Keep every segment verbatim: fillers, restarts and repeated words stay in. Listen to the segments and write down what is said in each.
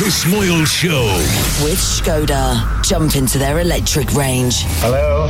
Chris Moyle Show. With Skoda. Jump into their electric range. Hello.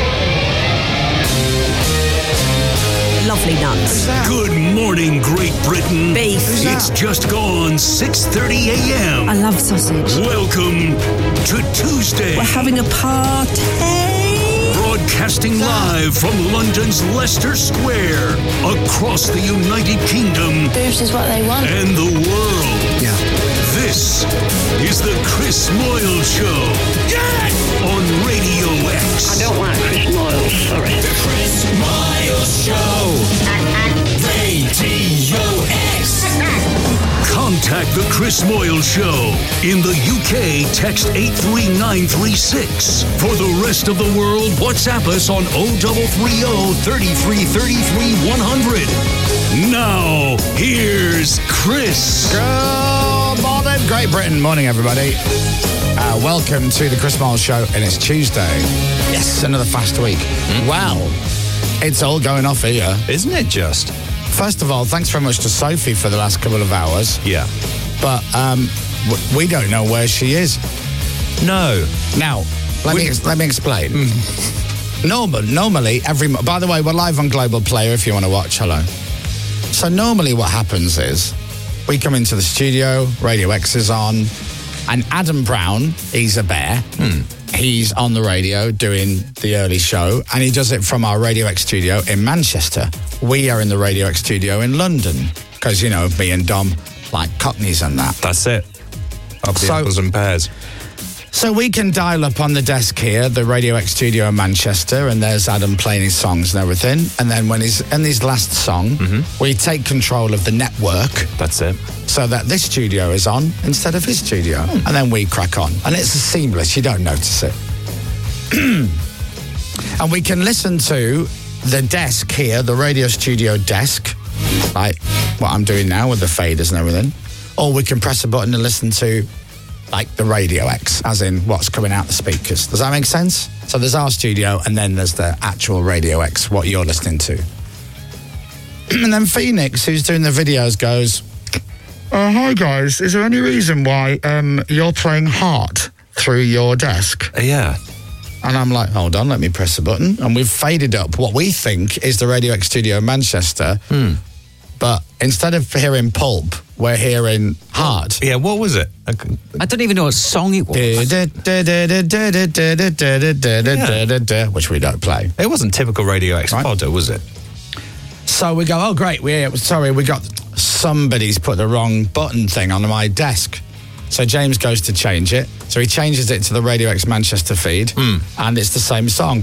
Lovely nuts. Good morning, Great Britain. Beef. It's just gone six thirty a.m. I love sausage. Welcome to Tuesday. We're having a party. Broadcasting live from London's Leicester Square, across the United Kingdom. Boobs is what they want. And the world. Yeah. This is the Chris Moyle Show. Yes! On Radio X. I don't like Chris Moyle, sorry. The Chris Moyle Show. Radio X. Contact the Chris Moyle Show. In the U K, text eight three nine three six. For the rest of the world, WhatsApp us on oh three three oh, thirty-three thirty-three, one hundred. Now, here's Chris. Good morning, Great Britain. Morning, everybody. Uh, welcome to the Chris Moyle Show, and it's Tuesday. Yes, another fast week. Mm-hmm. Wow, it's all going off here. Isn't it just? First of all, thanks very much to Sophie for the last couple of hours. Yeah. But um, w- we don't know where she is. No. Now, let we- me ex- let me explain. Mm. Normal, normally, every... Mo- By the way, we're live on Global Player if you want to watch. Hello. So normally what happens is we come into the studio, Radio X is on, and Adam Brown, he's a bear. Hmm. He's on the radio doing the early show, and he does it from our Radio X studio in Manchester. We are in the Radio X studio in London, because, you know, me and Dom like cockneys and that. That's it. Up the So- apples and pears. So we can dial up on the desk here, the Radio X studio in Manchester, and there's Adam playing his songs and everything. And then when he's in his last song, Mm-hmm. we take control of the network That's it. so that this studio is on instead of his studio. Hmm. And then we crack on. And it's seamless, you don't notice it. And we can listen to the desk here, the radio studio desk, like what I'm doing now with the faders and everything. Or we can press a button and listen to like the Radio X, as in what's coming out the speakers. Does that make sense? So there's our studio, and then there's the actual Radio X, what you're listening to. And then Phoenix, who's doing the videos, goes, uh, hi guys, is there any reason why um, you're playing Heart through your desk? Uh, yeah. And I'm like, hold on, let me press a button. And we've faded up what we think is the Radio X studio in Manchester. Hmm. But instead of hearing Pulp, we're hearing Heart. Yeah, what was it? I c- I don't even know what song it was. Which we don't play. It wasn't typical Radio X Right. fodder, was it? So we go, oh great, we sorry, we got somebody's put the wrong button thing on my desk. So James goes to change it. So he changes it to the Radio X Manchester feed, and it's the same song.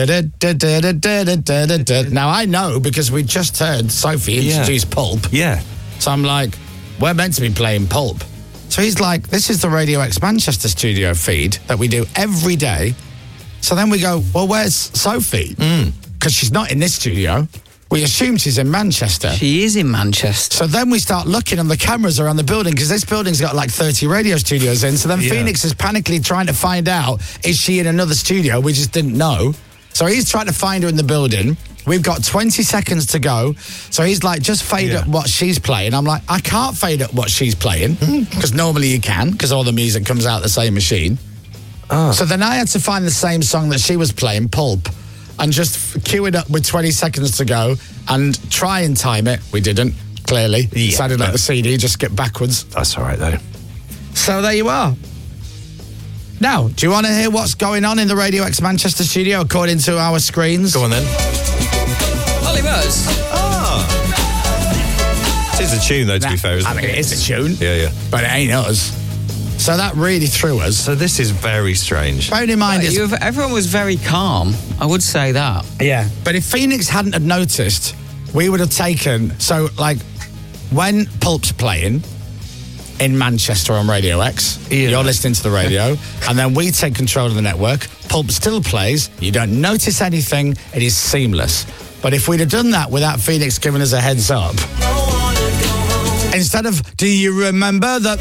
Now I know because we just heard Sophie Yeah. introduce Pulp. Yeah. So I'm like, we're meant to be playing Pulp. So he's like, this is the Radio X Manchester studio feed that we do every day. So then we go, well, where's Sophie? Because she's not in this studio. We assume she's in Manchester. She is in Manchester. So then we start looking on the cameras around the building, because this building's got like thirty radio studios in. So then Yeah. Phoenix is panically trying to find out, is she in another studio? We just didn't know. So he's trying to find her in the building. We've got twenty seconds to go. So he's like, just fade Yeah. up what she's playing. I'm like, I can't fade up what she's playing, because normally you can, because all the music comes out the same machine. So then I had to find the same song that she was playing, Pulp, and just cue it up with twenty seconds to go and try and time it. We didn't, clearly. It Yeah, sounded like but- the C D, just skip backwards. That's all right, though. So there you are. Now, do you want to hear what's going on in the Radio X Manchester studio according to our screens? Go on, then. Ollie Buzz. Ah. It is a tune, though, to be fair, isn't I mean, it? it is a tune, Yeah, yeah. but it ain't us. So that really threw us. So this is very strange. Bearing in mind, it's You have, everyone was very calm. I would say that. Yeah. But if Phoenix hadn't have noticed, we would have taken... So, like, when Pulp's playing in Manchester on Radio X, Yeah. you're listening to the radio, and then we take control of the network, Pulp still plays, you don't notice anything, it is seamless. But if we'd have done that without Phoenix giving us a heads up, instead of, do you remember that...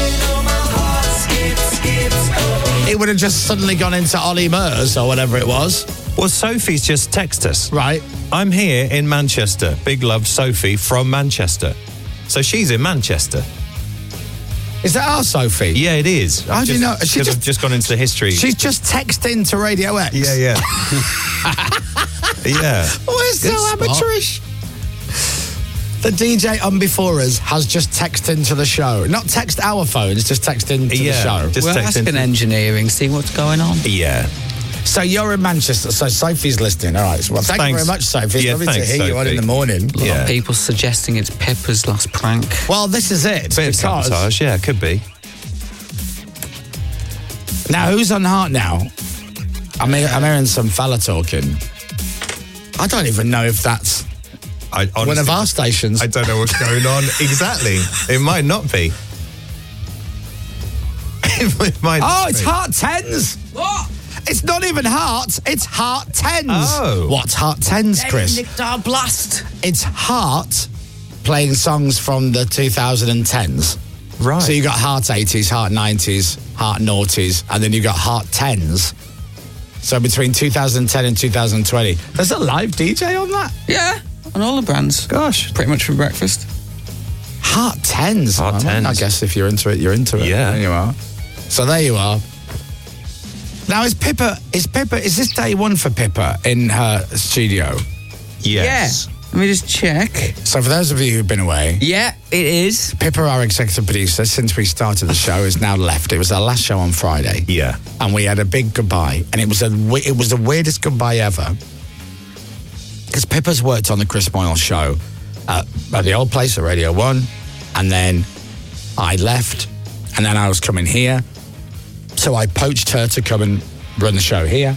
It would have just suddenly gone into Ollie Murs or whatever it was. Well, Sophie's just texted us. Right. I'm here in Manchester. Big love, Sophie from Manchester. So she's in Manchester. Is that our Sophie? Yeah, it is. How I've do you just- know? She 'cause just- I've just gone into the history. She's just texted into Radio X. yeah, yeah. yeah. We're so Good spot. amateurish. The D J on before us has just texted into the show. Not text our phones, just text into Yeah, the show. just We're text asking into- engineering, see what's going on. Yeah. So you're in Manchester, so Sophie's listening. All right. Well, thank Thanks. you very much, Sophie. It's Yeah, lovely thanks, to hear you on Sophie. in the morning. A lot Yeah. of people suggesting it's Pippa's last prank. Well, this is it. Bit of because- sabotage, yeah, could be. Now, who's on heart now? I'm, hear- I'm hearing some fella talking. I don't even know if that's I honestly, one of our stations. I don't know what's going on exactly. It might not be. it might oh, not it's be. Heart Tens. What? It's not even Heart. It's Heart Tens. Oh. What's Heart Tens, Chris? Nicked our blast. It's Heart playing songs from the twenty tens. Right. So you got Heart eighties, Heart nineties, Heart noughties, and then you got Heart tens. So between two thousand ten and two thousand twenty. There's a live D J on that? Yeah, on all the brands. Gosh. Pretty much for breakfast. Heart tens. Heart I mean, tens. I guess if you're into it, you're into it. Yeah. There you are. So there you are. Now is Pippa, is Pippa, is this day one for Pippa in her studio? Yes. Yeah. Let me just check. So for those of you who've been away, Yeah, it is. Pippa, our executive producer, since we started the show, is now left. It was our last show on Friday. Yeah. And we had a big goodbye. And it was a we- it was the weirdest goodbye ever. Because Pippa's worked on the Chris Moyle show at, at the old place at Radio one. And then I left. And then I was coming here. So I poached her to come and run the show here.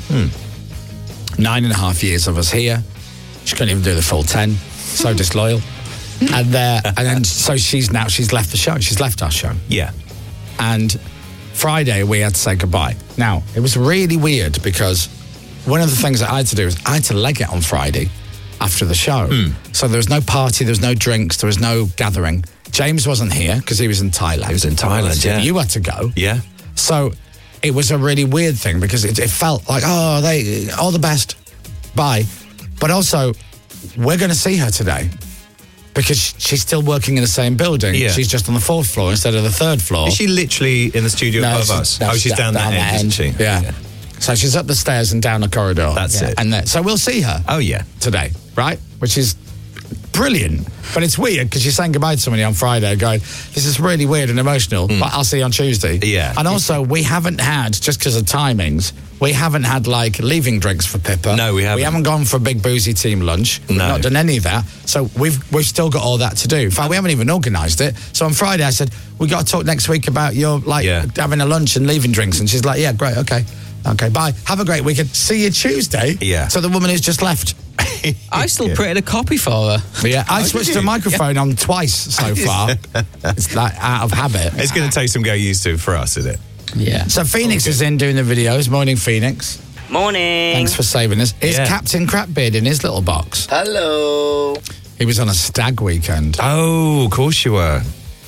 Nine and a half years of us here. She couldn't even do the full ten. So disloyal. And uh, and then so she's now she's left the show. She's left our show. Yeah. And Friday we had to say goodbye. Now it was really weird because one of the things that I had to do was I had to leg it on Friday after the show. So there was no party, there was no drinks, there was no gathering. James wasn't here because he was in Thailand. He was in Thailand, yeah. You had to go. Yeah. So it was a really weird thing because it, it felt like, oh, they all the best, bye. But also, we're going to see her today because she's still working in the same building. Yeah. She's just on the fourth floor instead of the third floor. Is she literally in the studio above she's- us? no, oh, she's down, that end, isn't she? Yeah. So she's up the stairs and down the corridor. That's it. And then, so we'll see her Oh, yeah. today, right? Which is brilliant. But it's weird because you're saying goodbye to somebody on Friday going, this is really weird and emotional, but I'll see you on Tuesday. Yeah. And also, we haven't had, just because of timings, we haven't had like leaving drinks for Pippa. No, we haven't. We haven't gone for a big boozy team lunch. We've No. not done any of that. So we've we've still got all that to do. In fact, we haven't even organised it. So on Friday, I said, we got to talk next week about your, like, Yeah. having a lunch and leaving drinks. And she's like, yeah, great, okay. Okay, bye. Have a great weekend. See you Tuesday. Yeah. So the woman who's just left. I still Yeah. printed a copy for her. But yeah, I Oh, did switched you? the microphone on twice so far. It's like out of habit. It's going to take some getting used to for us, isn't it? Yeah. So Phoenix is in doing the videos. Morning, Phoenix. Morning. Thanks for saving us. Is Yeah. Captain Crapbeard in his little box? Hello. He was on a stag weekend. Oh, of course you were.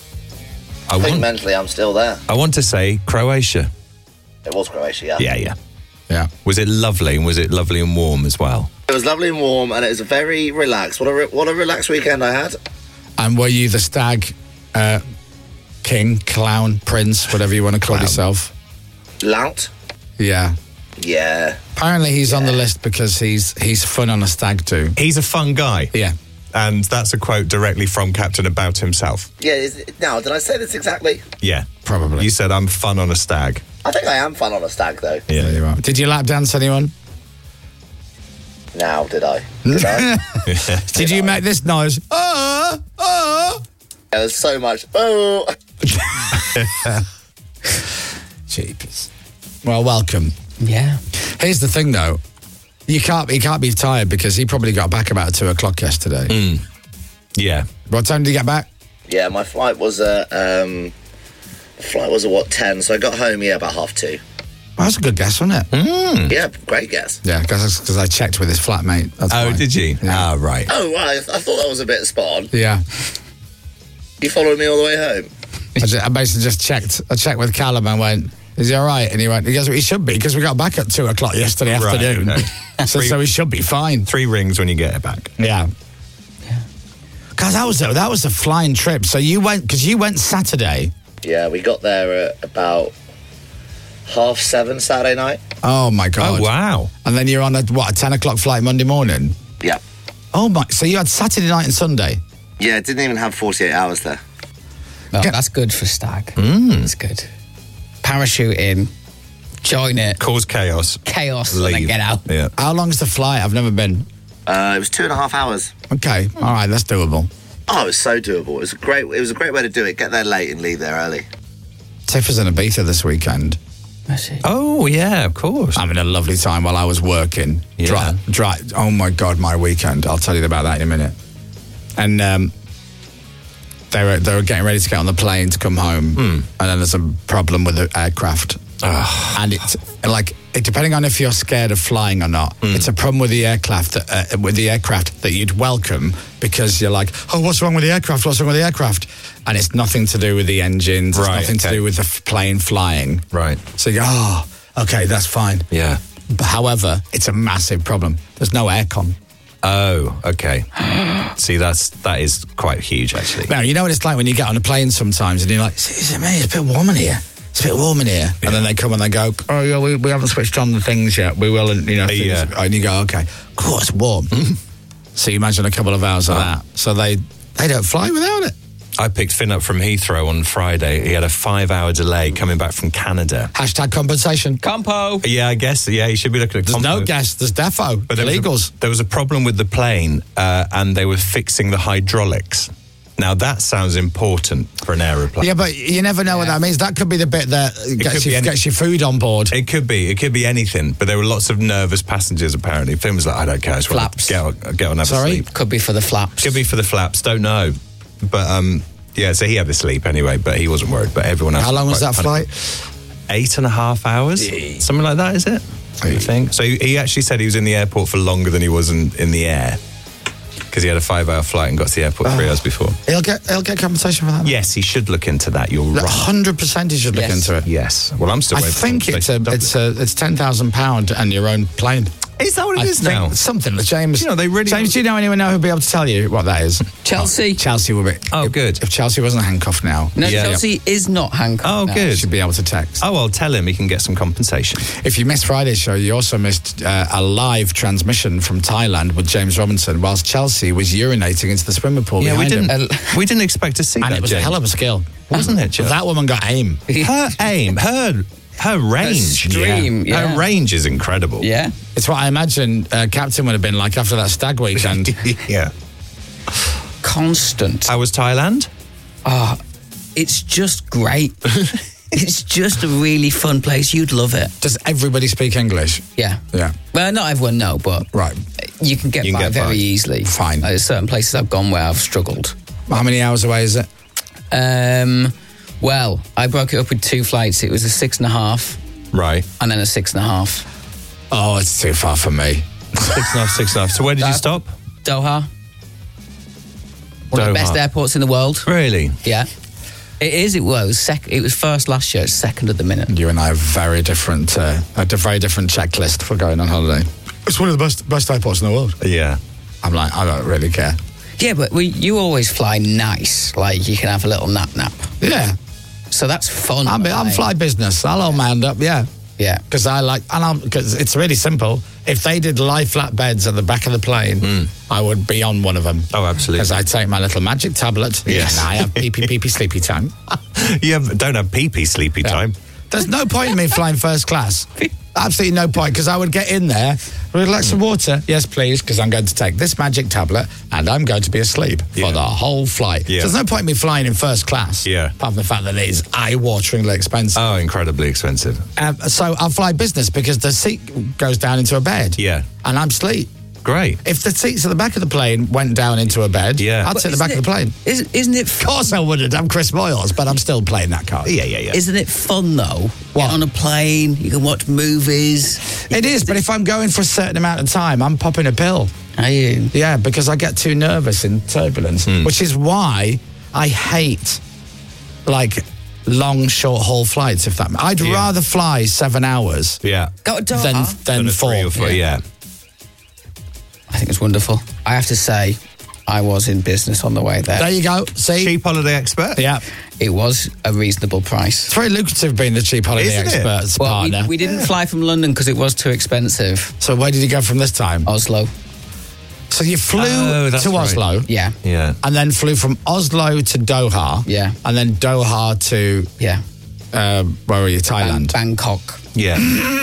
I I think want, mentally I'm still there. I want to say Croatia. It was Croatia, yeah. Yeah, yeah. Yeah. Was it lovely? And was it lovely and warm as well? It was lovely and warm, and it was very relaxed. What a re- what a relaxed weekend I had. And were you the stag uh, king, clown, prince, whatever you want to call Clown. yourself? Lout. Yeah. Yeah. Apparently he's on the list because he's he's fun on a stag do. He's a fun guy. Yeah. And that's a quote directly from Captain about himself. Yeah. Is it, now, did I say this exactly? Yeah. Probably. You said, I'm fun on a stag. I think I am fun on a stag, though. Yeah. There you are. Did you lap dance anyone? Now, did I? Did I? Did you make this noise? Oh, oh. There was so much. Oh. Jeepers. Well, welcome. Yeah. Here's the thing, though. You can't he can't be tired because he probably got back about two o'clock yesterday. Yeah. What time did you get back? Yeah, my flight was at um, flight was at what ten? So I got home yeah about half two. Well, that's a good guess, wasn't it? Yeah, great guess. Yeah, because I checked with his flatmate. That's Oh, why. did you? Yeah. Ah, right. Oh, well, I, I thought that was a bit spot on. Yeah. You followed me all the way home. I, just, I basically just checked. I checked with Callum and went, "Is he all right?" And he went, "He goes, he should be because we got back at two o'clock yesterday Right, afternoon, okay. so, Three- so he should be fine." Three rings when you get it back. Yeah. Guys, that was a, that was a flying trip. So you went because you went Saturday Yeah, we got there at about half seven Saturday night. Oh my god! Oh wow! And then you're on a what a ten o'clock flight Monday morning. Yeah. Oh my! So you had Saturday night and Sunday. Yeah, didn't even have forty-eight hours there. No, Get- that's good for stag. Mm. That's good. Parachute in, join it, Cause chaos. chaos, and then Leave. get out. Yeah. How long's the flight? I've never been. Uh, it was two and a half hours. Okay, all right, that's doable. Oh, it was so doable. It was a great. It was a great way to do it. Get there late and leave there early. Tiff was in Ibiza this weekend. That's it. Oh yeah, of course. Having a lovely time while I was working. Yeah. Dry, dry, oh my God, my weekend. I'll tell you about that in a minute. And um, they were they were getting ready to get on the plane to come home, and then there's a problem with the aircraft. And it's like it, depending on if you're scared of flying or not, it's a problem with the aircraft that, uh, with the aircraft that you'd welcome because you're like, oh, what's wrong with the aircraft? What's wrong with the aircraft? And it's nothing to do with the engines. It's Right, nothing okay. to do with the f- plane flying. Right. So you go, oh, okay, that's fine. Yeah. But however, it's a massive problem. There's no aircon. Oh, okay. See, that's that is quite huge, actually. Now, you know what it's like when you get on a plane sometimes and you're like, is it me? It's a bit warm in here. It's a bit warm in here. And then they come and they go, oh, yeah, we, we haven't switched on the things yet. We will, and you know, things- Yeah. and you go, okay, cool, it's warm. So you imagine a couple of hours of that. So they, they don't fly without it. I picked Finn up from Heathrow on Friday. He had a five-hour delay coming back from Canada. Hashtag compensation. Campo. Yeah, I guess. Yeah, you should be looking at There's no compo. gas, there's defo, But there was, illegals. a, there was a problem with the plane, uh, and they were fixing the hydraulics. Now that sounds important for an aeroplane. Yeah, but you never know what that means. That could be the bit that gets could you, be any- gets your food on board. It could be. It could be anything. But there were lots of nervous passengers. Apparently, Finn was like, "I don't care. I just want to Flaps. get on, get on, have Sorry? a sleep." Could be for the flaps. Could be for the flaps. Don't know. But um, yeah. So he had the sleep anyway. But he wasn't worried. But everyone else. How long was quite that panicked. flight? Eight and a half hours. Something like that. Is it? I think. So he he actually said he was in the airport for longer than he was in, in the air because he had a five-hour flight and got to the airport three hours before. He'll get he'll get compensation for that. Yes, he should look into that. You're one right. hundred percent he should look Yes. into it. Yes. Well, I'm still. I waiting for think him to it's say a Dublin. it's a it's ten thousand pound and your own plane. Is that what it I is think now? something that James. You know, they really- James, do you know anyone now who'd be able to tell you what that is? Chelsea. Oh, Chelsea would be. Oh, if, good. If Chelsea wasn't handcuffed now, No, Yeah. Chelsea is not handcuffed. Oh, now. good. should be able to text. Oh, I'll tell him he can get some compensation. If you missed Friday's show, you also missed uh, a live transmission from Thailand with James Robinson, whilst Chelsea was urinating into the swimming pool Yeah, we behind didn't. him. we didn't expect to see And that. it was a James. hell of a skill, Wasn't it, Joe? That woman got aim. Her aim, her her range, stream, yeah. her range is incredible. Yeah. It's what I imagine uh, Captain would have been like after that stag weekend. yeah. Constant. How was Thailand? Ah, it's just great. It's just a really fun place. You'd love it. Does everybody speak English? Yeah. Yeah. Well, not everyone, no, but Right. you can get You can by get very by. easily. Fine. Like, there's certain places I've gone where I've struggled. How many hours away is it? Um, well, I broke it up with two flights. It was a six and a half Right. and then a six and a half. Oh, it's too far for me. Six and a half, six and a half. So where did you That- stop? Doha. One of the best Doha. airports in the world. Really? Yeah. It is. It was. Sec- it was first last year. It's second at the minute. You and I have very different, uh, a di- very different checklist for going on holiday. It's one of the best best airports in the world. Yeah. I'm like, I don't really care. Yeah, but we, you always fly nice. Like you can have a little nap nap. Yeah, So that's fun. I'm, I'm like, fly business. I'll all manned up. Yeah, Yeah. because I like, and I'm because it's really simple. If they did lie flat beds at the back of the plane, I would be on one of them. Oh, absolutely. Because I take my little magic tablet. Yes. And I have pee pee pee pee sleepy time. You have, don't have pee pee sleepy time. There's no point in me flying first class. Absolutely no point, because I would get in there, would like some water? Yes, please, because I'm going to take this magic tablet and I'm going to be asleep Yeah. for the whole flight. Yeah. So there's no point in me flying in first class. Yeah. Apart from the fact that it is eye-wateringly expensive. Oh, incredibly expensive. Um, so I'll fly business because the seat goes down into a bed. Yeah. And I'm asleep. Great. If the seats at the back of the plane went down into a bed, Yeah. I'd But sit at the back isn't of the it- plane. Isn't, isn't it Of course I wouldn't. I'm Chris Moyles, but I'm still playing that card. Yeah, yeah, yeah. Isn't it fun though? What? Get on a plane, you can watch movies. It is, but if I'm going for a certain amount of time, I'm popping a pill. Are you? Yeah, because I get too nervous in turbulence, which is why I hate like long short haul flights. If that, I'd Yeah. rather fly seven hours Yeah. Go to Doha. than than Than a four. three or four, yeah. I think it's wonderful. I have to say, I was in business on the way there. There you go. See? Cheap holiday expert. Yeah. It was a reasonable price. It's very lucrative being the cheap holiday Isn't it? expert's Well, partner. we, we didn't fly from London because it was too expensive. So where did you go from this time? Oslo. So you flew Oh, that's to right. Oslo. Yeah. Yeah. And then flew from Oslo to Doha. Yeah. And then Doha to, Yeah. uh, where were you, Bang- Thailand? Bangkok. Yeah.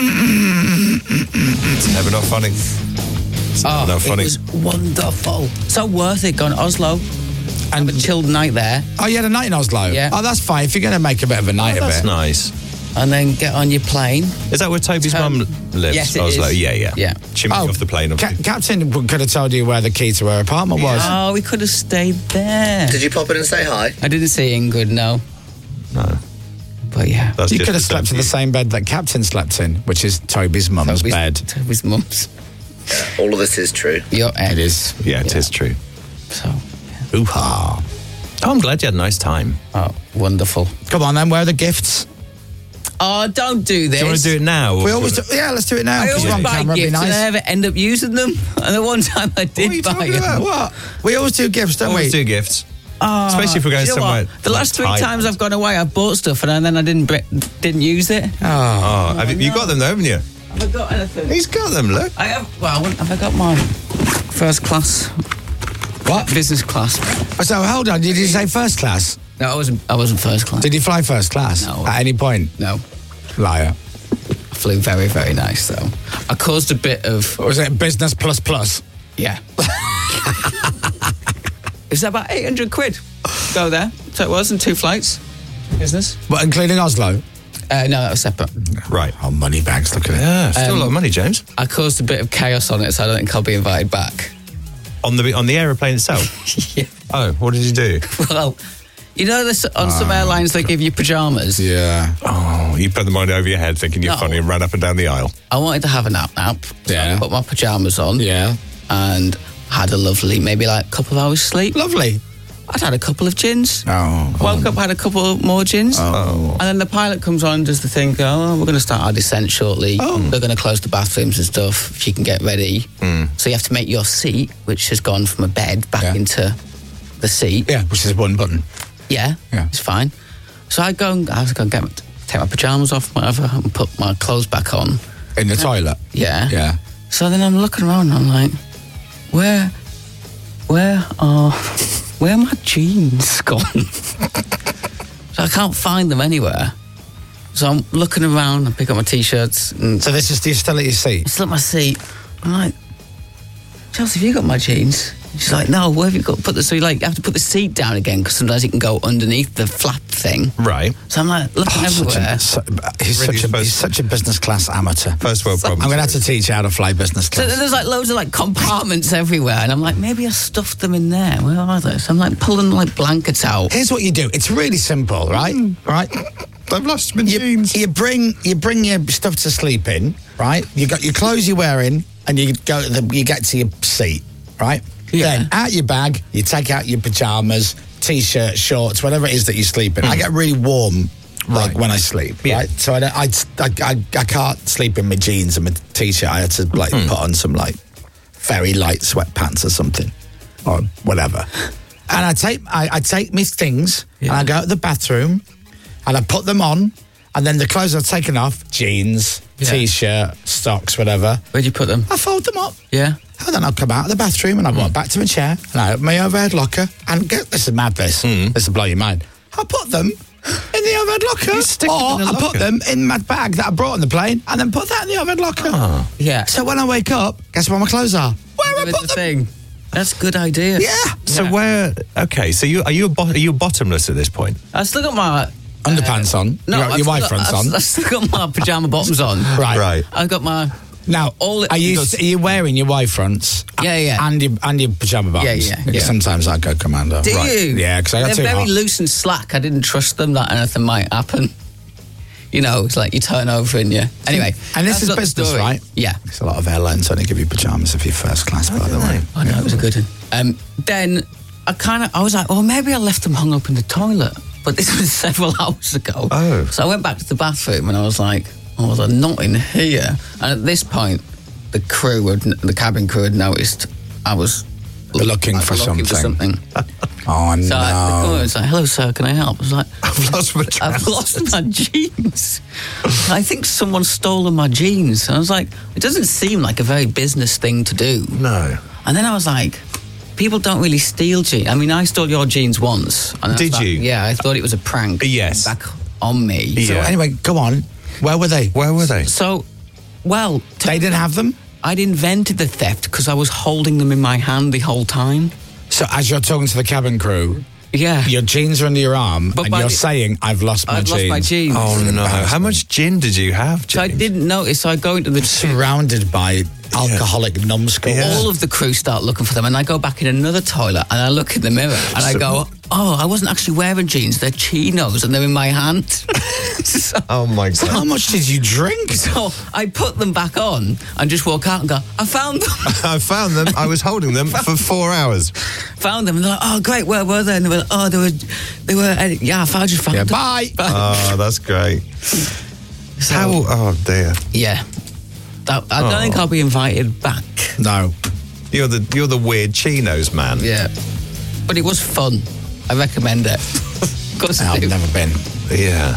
It's never not funny. It's never Oh, not it funny. was wonderful. So worth it going to Oslo. And Have a chilled night there. Oh, you had a night in Oslo? Yeah. Oh, that's fine. If you're going to make a bit of a night Oh, of that's it. nice. And then get on your plane. Is that where Toby's Um, mum lives? yes, it Oslo? is. Yeah, yeah. Yeah. She moved off the plane. Ca- Obviously. Captain could have told you where the key to her apartment was. Oh, we could have stayed there. Did you pop in and say hi? I didn't see Ingrid, no. No. But yeah. That's You just could have the slept in the same. same bed that Captain slept in, which is Toby's mum's Toby's- bed. Toby's mum's. All of this is true. Your It is. Yeah, it is true. So, Ooh-ha. Oh, I'm glad you had a nice time. oh, wonderful. Come on then, where are the gifts? Oh, don't do this. Do you want to do it now? or- We always do, yeah, let's do it now. I 'cause always we're on buy camera, it'd be gifts and I nice. never end up using them. And the one time I What are you did buy talking them. about? What? We always do gifts, don't Always we? do gifts. Oh, Especially if we're going do you know somewhere what? The like last three Thailand. times I've gone away, I've bought stuff and then I didn't bre- didn't use it. Oh, have you, you got them though, haven't you? Have I got anything? He's got them, look. I have. Well, I wouldn't- have I got my first class? What? Business class. Oh, so hold on, did you say first class? No, I wasn't. I wasn't first class. Did you fly first class? No. At any point? No, Liar. I flew very, very nice though. I caused a bit of Or was it business plus plus? yeah. It was about eight hundred quid. Go there. So it was in two flights. Business. But including Oslo? Uh, no, that was separate. Right. Oh, money bags, look at it. Yeah, still Um, a lot of money, James. I caused a bit of chaos on it, so I don't think I'll be invited back. On the on the aeroplane itself. Yeah. Oh, what did you do? Well, you know, this, on some airlines they give you pajamas. Yeah. Oh, you put them on over your head, thinking you're No. funny, and ran up and down the aisle. I wanted to have a nap nap. So Yeah. I put my pajamas on. Yeah. And had a lovely, maybe like a couple of hours sleep. Lovely. I'd had a couple of gins. Oh. Woke up, had a couple more gins. Oh. And then the pilot comes on and does the thing, go, oh, we're going to start our descent shortly. Oh. They're going to close the bathrooms and stuff if you can get ready. So you have to make your seat, which has gone from a bed back Yeah. into the seat. Yeah, which is one button. Yeah, Yeah. it's fine. So I go and I was going to get my, take my pajamas off, whatever, and put my clothes back on. In the toilet. Yeah. Yeah. So then I'm looking around and I'm like, where, where are, where are my jeans gone? So I can't find them anywhere. So I'm looking around, I pick up my t-shirts and So this is the still at your seat? still at my seat. I'm like, Chelsea, have you got my jeans? She's like, no, where have you got? Put the, so you like you have to put the seat down again because sometimes it can go underneath the flap thing. Right. So I'm like looking Oh, such everywhere. a, su- he's, Really such a, supposed- he's such a business class amateur. First world I'm problem. going to have to teach you how to fly business So class. there's like loads of like compartments everywhere, and I'm like, maybe I stuffed them in there. Where are they? So I'm like pulling like blankets out. Here's what you do. It's really simple, right? Right? I've lost my You, jeans. you bring you bring your stuff to sleep in, right? You got your clothes you're wearing, and you go. To the, you get to your seat, right? Yeah. Then out your bag, you take out your pajamas, t-shirt, shorts, whatever it is that you sleep in. I get really warm, like Right. when I sleep, Yeah. right? So I, don't, I, I, I, I can't sleep in my jeans and my t-shirt. I had to like put on some like very light sweatpants or something, or whatever. And I take I, I take my things and I go to the bathroom and I put them on, and then the clothes I've taken off, jeans, Yeah. t-shirt, socks, whatever, Where'd you put them? I fold them up. Yeah. And then I'll come out of the bathroom and I walk back to my chair and I open my overhead locker and get this is mad. This this will blow your mind. I put them in the overhead locker, You stick them or in the I put locker? them in my bag that I brought on the plane, and then put that in the overhead locker. Yeah. So when I wake up, guess where my clothes are? Where I With put the them? thing. That's a good idea. Yeah, So Yeah. where? Okay, so you are you a bo- are you bottomless at this point? I still got my underpants on. no. you got I've your still wife got- fronts I've- on. I've still got my pajama bottoms on. Right. Right. I've got my Now, All it- are you because- are you wearing your wife fronts? Yeah, yeah. And your and your pajama bottoms? Yeah, yeah, Because yeah. sometimes I go commando. Do Right. you? Yeah, because I got They're too very hot. loose and slack. I didn't trust them that anything might happen. You know, it's like you turn over and you. Anyway, And this that's is not the business, story. right? Yeah. There's a lot of airlines only give you pajamas if you're first class, by the way. I know it was a good one. Um, then I kind of, I was like, well, maybe I left them hung up in the toilet. But this was several hours ago. Oh. So I went back to the bathroom and I was like, oh, they're not in here. And at this point, the crew, had, the cabin crew had noticed I was looking like, for looking something. For something. Oh, no. So I, oh, it's like, hello, sir, can I help? I was like, I've lost my I've lost my jeans. I think someone's stolen my jeans. And I was like, it doesn't seem like a very business thing to do. No. And then I was like, people don't really steal jeans. I mean, I stole your jeans once. And I Did thought- you? Yeah, I thought it was a prank. Yes. Back on me. So Yeah. anyway, go on. Where were they? Where were they? So, well, They didn't have them? I'd invented the theft because I was holding them in my hand the whole time. So as you're talking to the cabin crew, Yeah. your jeans are under your arm But and by you're the- saying, I've lost my I've jeans. lost my jeans. Oh, no. How much gin did you have, So I James? didn't notice. So I go into the Surrounded by alcoholic numbskulls. Yeah. all of the crew start looking for them, and I go back in another toilet and I look in the mirror and I go, oh, I wasn't actually wearing jeans, they're chinos and they're in my hand. so, Oh, my God. How much did you drink? so I put them back on and just walk out and go, I found them. I found them. I was holding them for four hours. found them and they're like, oh great, where were they? And they were like, oh, they were, they were, uh, yeah, I found, just found Yeah, them. bye. Oh, that's great. So, How? Oh, dear. yeah. That, I don't Oh. think I'll be invited back. No. You're the you're the weird chinos man. Yeah. But it was fun. I recommend it. Of course I I've do. never been. Yeah.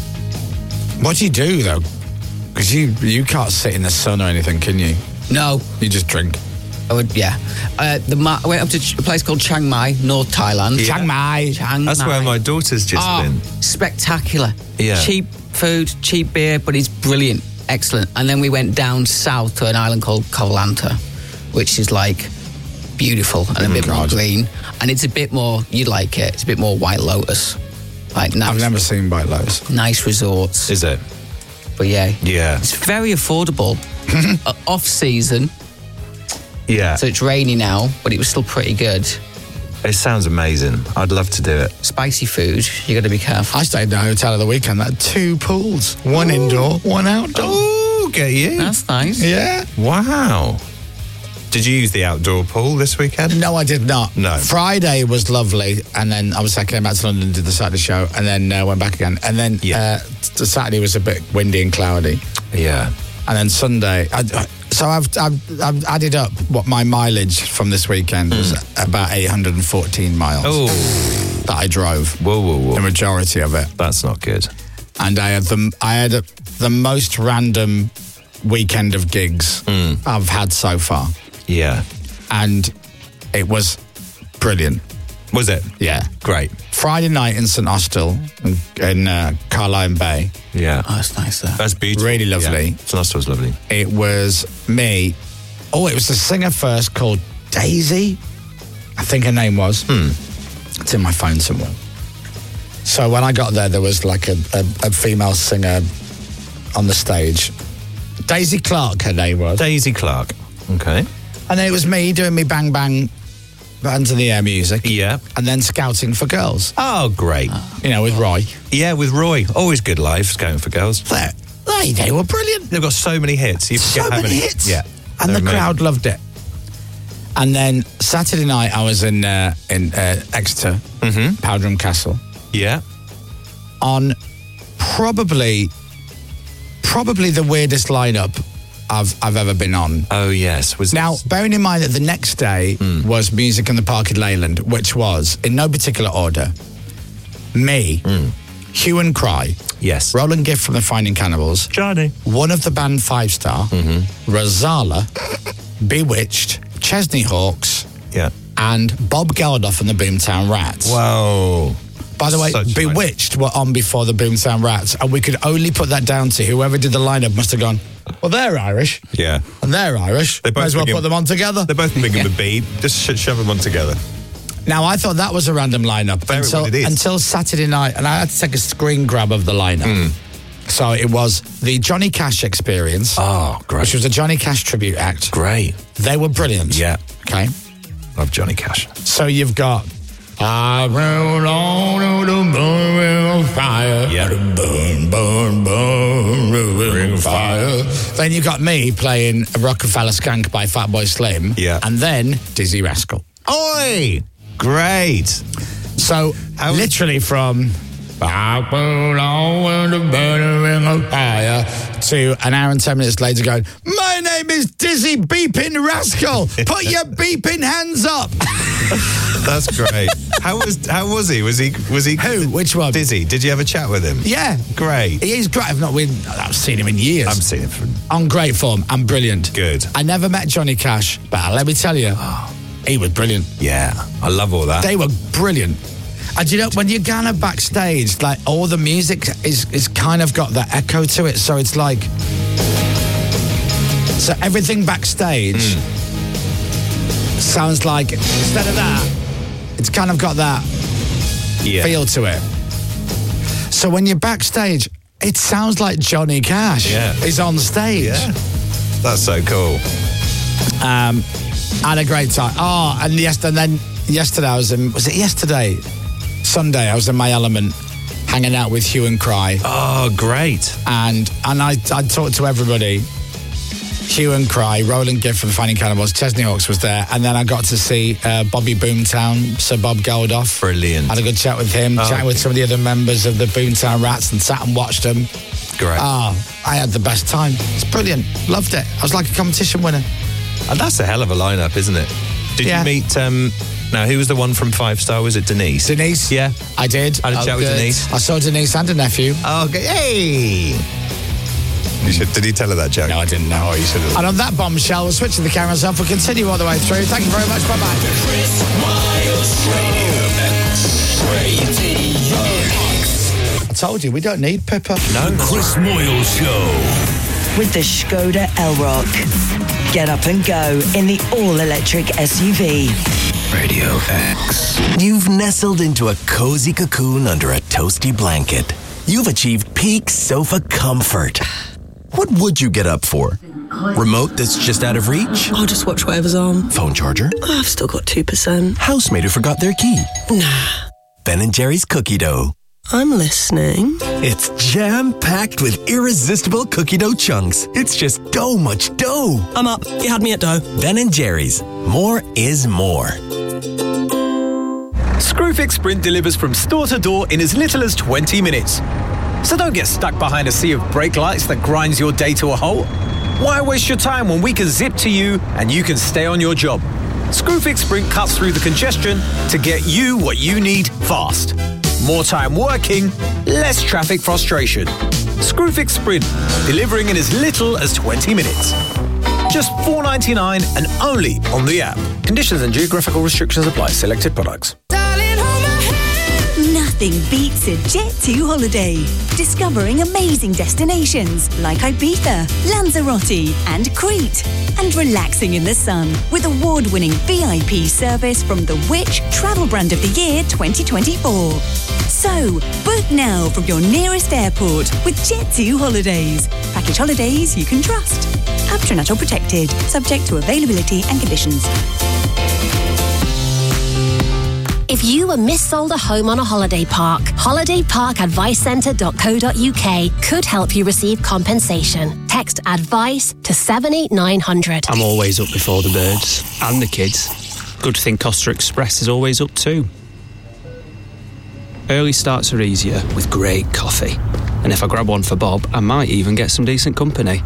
What do you do, though? Because you, you can't sit in the sun or anything, can you? No. You just drink. I would, yeah. Uh, the Ma- I went up to ch- a place called Chiang Mai, North Thailand. Chiang Mai. Chiang That's Mai. where my daughter's just Oh, been. spectacular. Yeah. Cheap food, cheap beer, but it's brilliant. Excellent. And then we went down south to an island called Koh Lanta, which is like beautiful and a bit more God. green. And it's a bit more, you'd like it, it's a bit more White Lotus. Like nice, I've never seen White Lotus. nice resorts. Is it? But yeah. Yeah. It's very affordable. uh, off season, Yeah. so it's rainy now, but it was still pretty good. It sounds amazing. I'd love to do it. Spicy food, you got to be careful. I stayed in a hotel of the weekend that had two pools. One indoor, one outdoor. Oh, get you. That's nice. Yeah. Wow. Did you use the outdoor pool this weekend? No, I did not. No. Friday was lovely, and then I was I came back to London, did the Saturday show, and then uh, went back again. And then Yeah. uh, the Saturday was a bit windy and cloudy, Yeah. and then Sunday. I, I, so I've, I've I've added up what my mileage from this weekend was about eight hundred fourteen miles Oh. that I drove. Whoa, whoa, The whoa. majority of it, That's not good. and I had the I had a, the most random weekend of gigs I've had so far, Yeah. and it was brilliant. Was it? Yeah. Great. Friday night in St Austell in, in uh, Carlisle Bay. Yeah. Oh, that's nice there. That's beautiful. Really lovely. Yeah. St was lovely. It was me. Oh, it was a singer first called Daisy. I think her name was. Hmm. It's in my phone somewhere. So when I got there, there was like a, a, a female singer on the stage. Daisy Clark, her name was. Daisy Clark. Okay. And then it was me doing me bang bang hands in the air music. Yeah. And then scouting for girls. Oh, great. You know, with Roy. Yeah, with Roy. Always good live scouting for girls. They, they, they were brilliant. They've got so many hits. You forget So how many many hits. Yeah. And They're the crowd amazing. loved it. And then Saturday night, I was in uh, in uh, Exeter, Mm-hmm. Powderham Castle, Yeah. on probably probably the weirdest lineup I've I've ever been on. Oh, yes. Was Now, bearing in mind that the next day Hmm. was Music in the Park at Leyland, which was, in no particular order, me, Hue and Cry, Yes. Roland Gift from the Finding Cannibals, Johnny. one of the band Five Star, Mm-hmm. Rosala, Bewitched, Chesney Hawks, Yeah. and Bob Geldof and the Boomtown Rats. Whoa. By the way, Such a- Bewitched were on before the Boomtown Rats, and we could only put that down to whoever did the lineup must have gone, well, they're Irish, Yeah. and they're Irish. They both Might as well begin- put them on together. They're both big of a beat. Just sh- shove them on together. Now, I thought that was a random lineup Very until, well it is. until Saturday night, and I had to take a screen grab of the lineup. So it was the Johnny Cash Experience, Oh, great. which was a Johnny Cash tribute act. Great. They were brilliant. Yeah. Okay. Love Johnny Cash. So you've got I roll on to the burning fire. Yeah. Burn, burn, burn, ring of fire. Then you got me playing Rockefeller Skank by Fatboy Slim. Yeah. And then Dizzy Rascal. Oi! Great. So How- literally from I roll on to the burning ring of fire to an hour and ten minutes later going, my name is Dizzy Beeping Rascal. Put your beeping hands up. That's great. How was how was he? Was he was he Who? Which one? Dizzy? Did you have a chat with him? Yeah. Great. He is great. I've not been, I've seen him in years. I've seen him for on great form and brilliant. Good. I never met Johnny Cash, but let me tell you, he was brilliant. Yeah, I love all that. They were brilliant. And you know, when you're kind of backstage, like all the music is is kind of got that echo to it. So it's like, so everything backstage mm. sounds like, instead of that, it's kind of got that yeah. feel to it. So when you're backstage, it sounds like Johnny Cash yeah. is on stage. Yeah. That's so cool. Um, had a great time. Oh, and yes, and then yesterday I was in, was it yesterday? Sunday, I was in my element, hanging out with Hue and Cry. Oh, great. And and I, I talked to everybody. Hue and Cry, Roland Gift from Finding Cannibals, Chesney Hawks was there, and then I got to see uh, Bobby Boomtown, Sir Bob Geldof. Brilliant. Had a good chat with him, oh. chatting with some of the other members of the Boomtown Rats, and sat and watched them. Great. Oh, I had the best time. It's brilliant. Loved it. I was like a competition winner. And that's a hell of a lineup, isn't it? Did yeah. you meet... Um, now, who was the one from Five Star? Was it Denise? Denise. Yeah. I did. I had a oh, chat with good. Denise. I saw Denise and a nephew. Oh, okay. Hey! You should, did he tell her that joke? No, I didn't know. Oh, you should have. And on that bombshell, we're switching the cameras off. We'll continue all the way through. Thank you very much. Bye-bye. The Chris Moyles Radio. I told you, we don't need Pippa. No. The Chris Moyles Show. With the Skoda Elrock. Get up and go in the all-electric S U V. Radio X. You've nestled into a cozy cocoon under a toasty blanket. You've achieved peak sofa comfort. What would you get up for? Remote that's just out of reach? I'll just watch whatever's on. Phone charger? I've still got two percent. Housemate who forgot their key? Nah. Ben and Jerry's cookie dough. I'm listening. It's jam-packed with irresistible cookie dough chunks. It's just dough much dough. I'm up. You had me at dough. Ben and Jerry's. More is more. Screwfix Sprint delivers from store to door in as little as twenty minutes. So don't get stuck behind a sea of brake lights that grinds your day to a halt. Why waste your time when we can zip to you and you can stay on your job? Screwfix Sprint cuts through the congestion to get you what you need fast. More time working, less traffic frustration. Screwfix Sprint, delivering in as little as twenty minutes. Just four dollars and ninety-nine cents and only on the app. Conditions and geographical restrictions apply. Selected products. Nothing beats a Jet two holiday. Discovering amazing destinations like Ibiza, Lanzarote and Crete. And relaxing in the sun with award-winning V I P service from the Which Travel Brand of the Year twenty twenty-four. So, book now from your nearest airport with Jet two Holidays. Package holidays you can trust. Aptra protected, subject to availability and conditions. If you were missold a home on a holiday park, holiday park advice centre dot co dot uk could help you receive compensation. Text ADVICE to seven eight nine hundred. I'm always up before the birds and the kids. Good thing Costa Express is always up too. Early starts are easier with great coffee. And if I grab one for Bob, I might even get some decent company.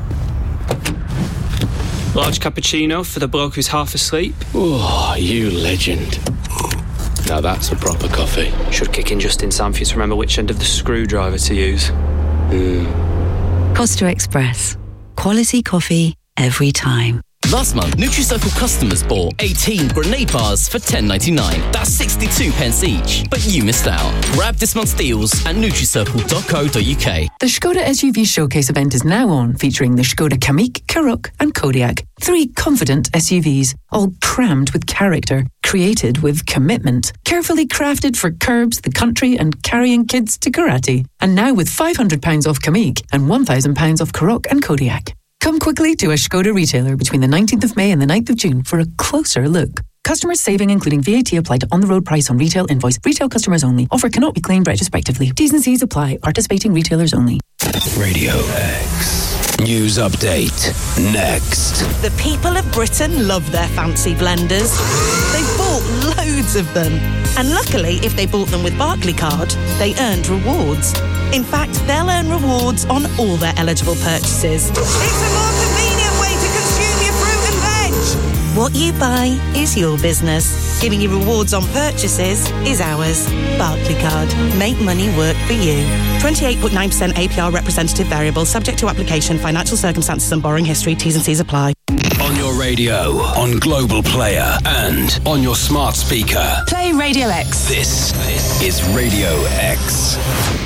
Large cappuccino for the bloke who's half asleep. Oh, you legend. Now that's a proper coffee. Should kick in just in time for you to remember which end of the screwdriver to use. Mm. Costa Express. Quality coffee every time. Last month, NutriCircle customers bought eighteen grenade bars for ten ninety-nine. That's sixty-two pence each. But you missed out. Grab this month's deals at nutricircle dot co dot uk. The Skoda S U V Showcase event is now on, featuring the Skoda Kamiq, Karoq and Kodiaq. Three confident S U Vs, all crammed with character, created with commitment, carefully crafted for curbs, the country and carrying kids to karate. And now with five hundred pounds off Kamiq and one thousand pounds off Karoq and Kodiaq. Come quickly to a Skoda retailer between the nineteenth of May and the ninth of June for a closer look. Customers saving including V A T applied to on-the-road price on retail invoice. Retail customers only. Offer cannot be claimed retrospectively. T's and C's apply. Participating retailers only. Radio X. News update. Next. The people of Britain love their fancy blenders. They've bought loads of them. And luckily, if they bought them with Barclaycard, they earned rewards. In fact, they'll earn rewards on all their eligible purchases. It's a more convenient way to consume your fruit and veg. What you buy is your business. Giving you rewards on purchases is ours. Barclaycard. Make money work for you. twenty-eight point nine percent A P R representative variable, subject to application, financial circumstances and borrowing history. T's and C's apply. On your radio, on Global Player, and on your smart speaker. Play Radio X. This is Radio X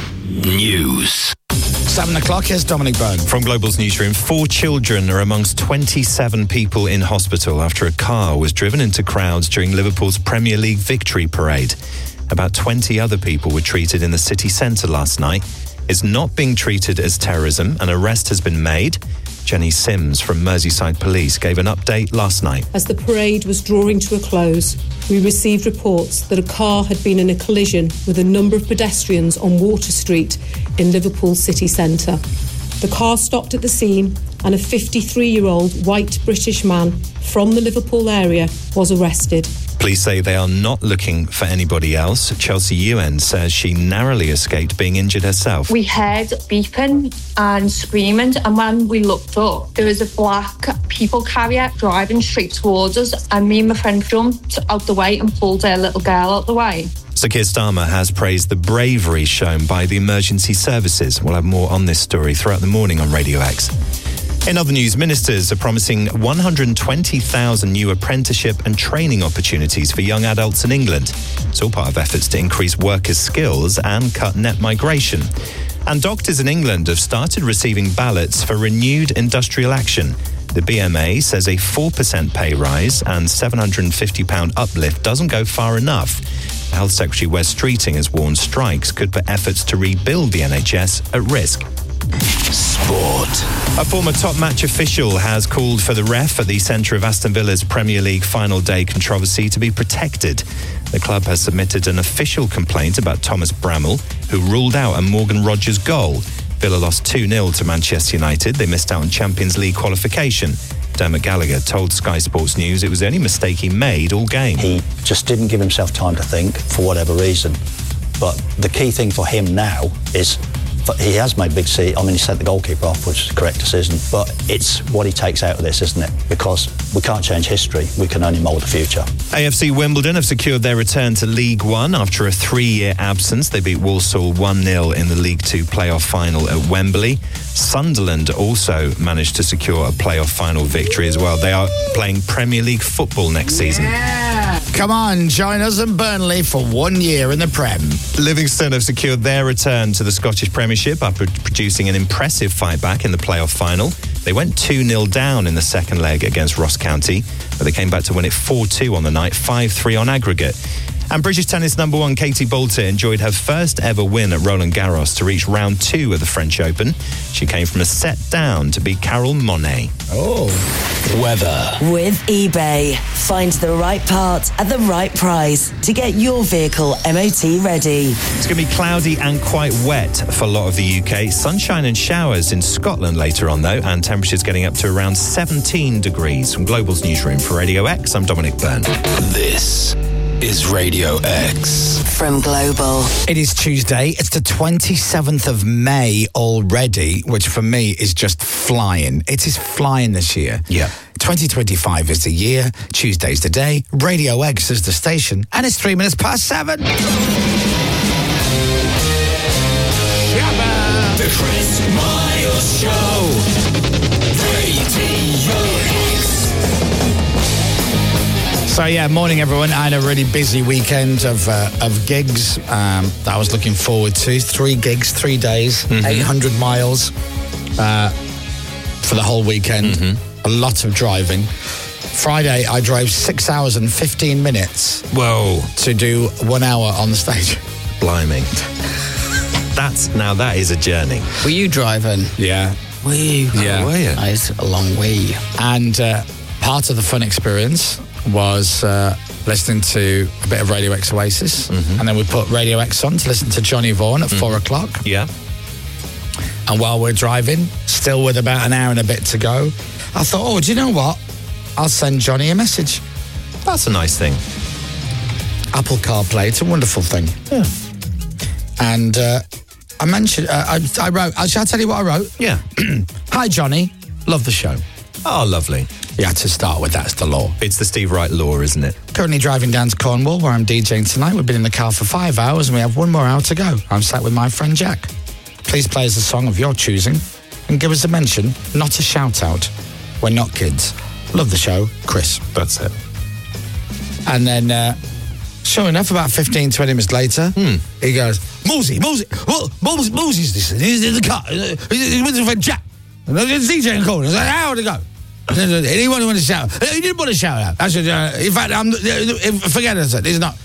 News. Seven o'clock, here's Dominic Byrne. From Global's newsroom, four children are amongst twenty-seven people in hospital after a car was driven into crowds during Liverpool's Premier League victory parade. About twenty other people were treated in the city centre last night. It's not being treated as terrorism. An arrest has been made. Jenny Sims from Merseyside Police gave an update last night. As the parade was drawing to a close, we received reports that a car had been in a collision with a number of pedestrians on Water Street in Liverpool city centre. The car stopped at the scene and a fifty-three-year-old white British man from the Liverpool area was arrested. Police say they are not looking for anybody else. Chelsea Ewan says she narrowly escaped being injured herself. We heard beeping and screaming, and when we looked up, there was a black people carrier driving straight towards us, and me and my friend jumped out the way and pulled our little girl out the way. Sir Keir Starmer has praised the bravery shown by the emergency services. We'll have more on this story throughout the morning on Radio X. In other news, ministers are promising one hundred twenty thousand new apprenticeship and training opportunities for young adults in England. It's all part of efforts to increase workers' skills and cut net migration. And doctors in England have started receiving ballots for renewed industrial action. The B M A says a four percent pay rise and seven hundred fifty pounds uplift doesn't go far enough. Health Secretary Wes Streeting has warned strikes could put efforts to rebuild the N H S at risk. Sport. A former top match official has called for the ref at the centre of Aston Villa's Premier League final day controversy to be protected. The club has submitted an official complaint about Thomas Bramall, who ruled out a Morgan Rogers goal. Villa lost two nil to Manchester United. They missed out on Champions League qualification. Dermot Gallagher told Sky Sports News it was the only mistake he made all game. He just didn't give himself time to think for whatever reason. But the key thing for him now is he has made big C. I mean, he sent the goalkeeper off, which is the correct decision. But it's what he takes out of this, isn't it? Because we can't change history. We can only mould the future. A F C Wimbledon have secured their return to League One after a three-year absence. They beat Walsall one nil in the League Two playoff final at Wembley. Sunderland also managed to secure a playoff final victory as well. They are playing Premier League football next season. Yeah. Come on, join us and Burnley for one year in the Prem. Livingston have secured their return to the Scottish Premiership after producing an impressive fight back in the playoff final. They went two nil down in the second leg against Ross County, but they came back to win it four two on the night, five three on aggregate. And British tennis number one Katie Boulter enjoyed her first ever win at Roland Garros to reach round two of the French Open. She came from a set down to beat Carol Monet. Oh. Weather. With eBay. Find the right part at the right price to get your vehicle M O T ready. It's going to be cloudy and quite wet for a lot of the U K. Sunshine and showers in Scotland later on, though, and temperatures getting up to around seventeen degrees. From Global's newsroom for Radio X, I'm Dominic Byrne. This is Radio X. From Global. It is Tuesday. It's the twenty-seventh of May already, which for me is just flying. It is flying this year. Yeah. twenty twenty-five is the year. Tuesday's the day. Radio X is the station. And it's three minutes past seven. Shabba. The Chris Miles Show. Radio X. So yeah, morning everyone. I had a really busy weekend of uh, of gigs um, that I was looking forward to. Three gigs, three days, mm-hmm. eight hundred miles uh, for the whole weekend. Mm-hmm. A lot of driving. Friday, I drove six hours and fifteen minutes. Whoa! To do one hour on the stage. Blimey! That's now that is a journey. Were you driving? Yeah. Were you? Yeah. Oh, were you? That is a long way. And uh, part of the fun experience was uh, listening to a bit of Radio X Oasis, mm-hmm. and then we put Radio X on to listen to Johnny Vaughan at mm-hmm. four o'clock. Yeah. And while we're driving, still with about an hour and a bit to go, I thought, oh, do you know what? I'll send Johnny a message. That's a nice thing. Apple CarPlay, it's a wonderful thing. Yeah. And uh, I mentioned, uh, I, I wrote, uh, shall I tell you what I wrote? Yeah. Hi, Johnny. Love the show. Oh, lovely. You had to start with that's the law. It's the Steve Wright law, isn't it? Currently driving down to Cornwall, where I'm DJing tonight. We've been in the car for five hours and we have one more hour to go. I'm sat with my friend Jack. Please play us a song of your choosing and give us a mention, not a shout out. We're not kids. Love the show, Chris. That's it. And then, uh, sure enough, about fifteen, twenty minutes later, Hmm. he goes, Mosey, Mosey, well, Mosey, Mosey's this, he's in the car, he's with his friend Jack. And it's DJing Cornwall. I was like, how to go? Anyone who wants to shout? He didn't want to shout out. I said, uh, in fact, I'm, uh, forget it. I said, he's not.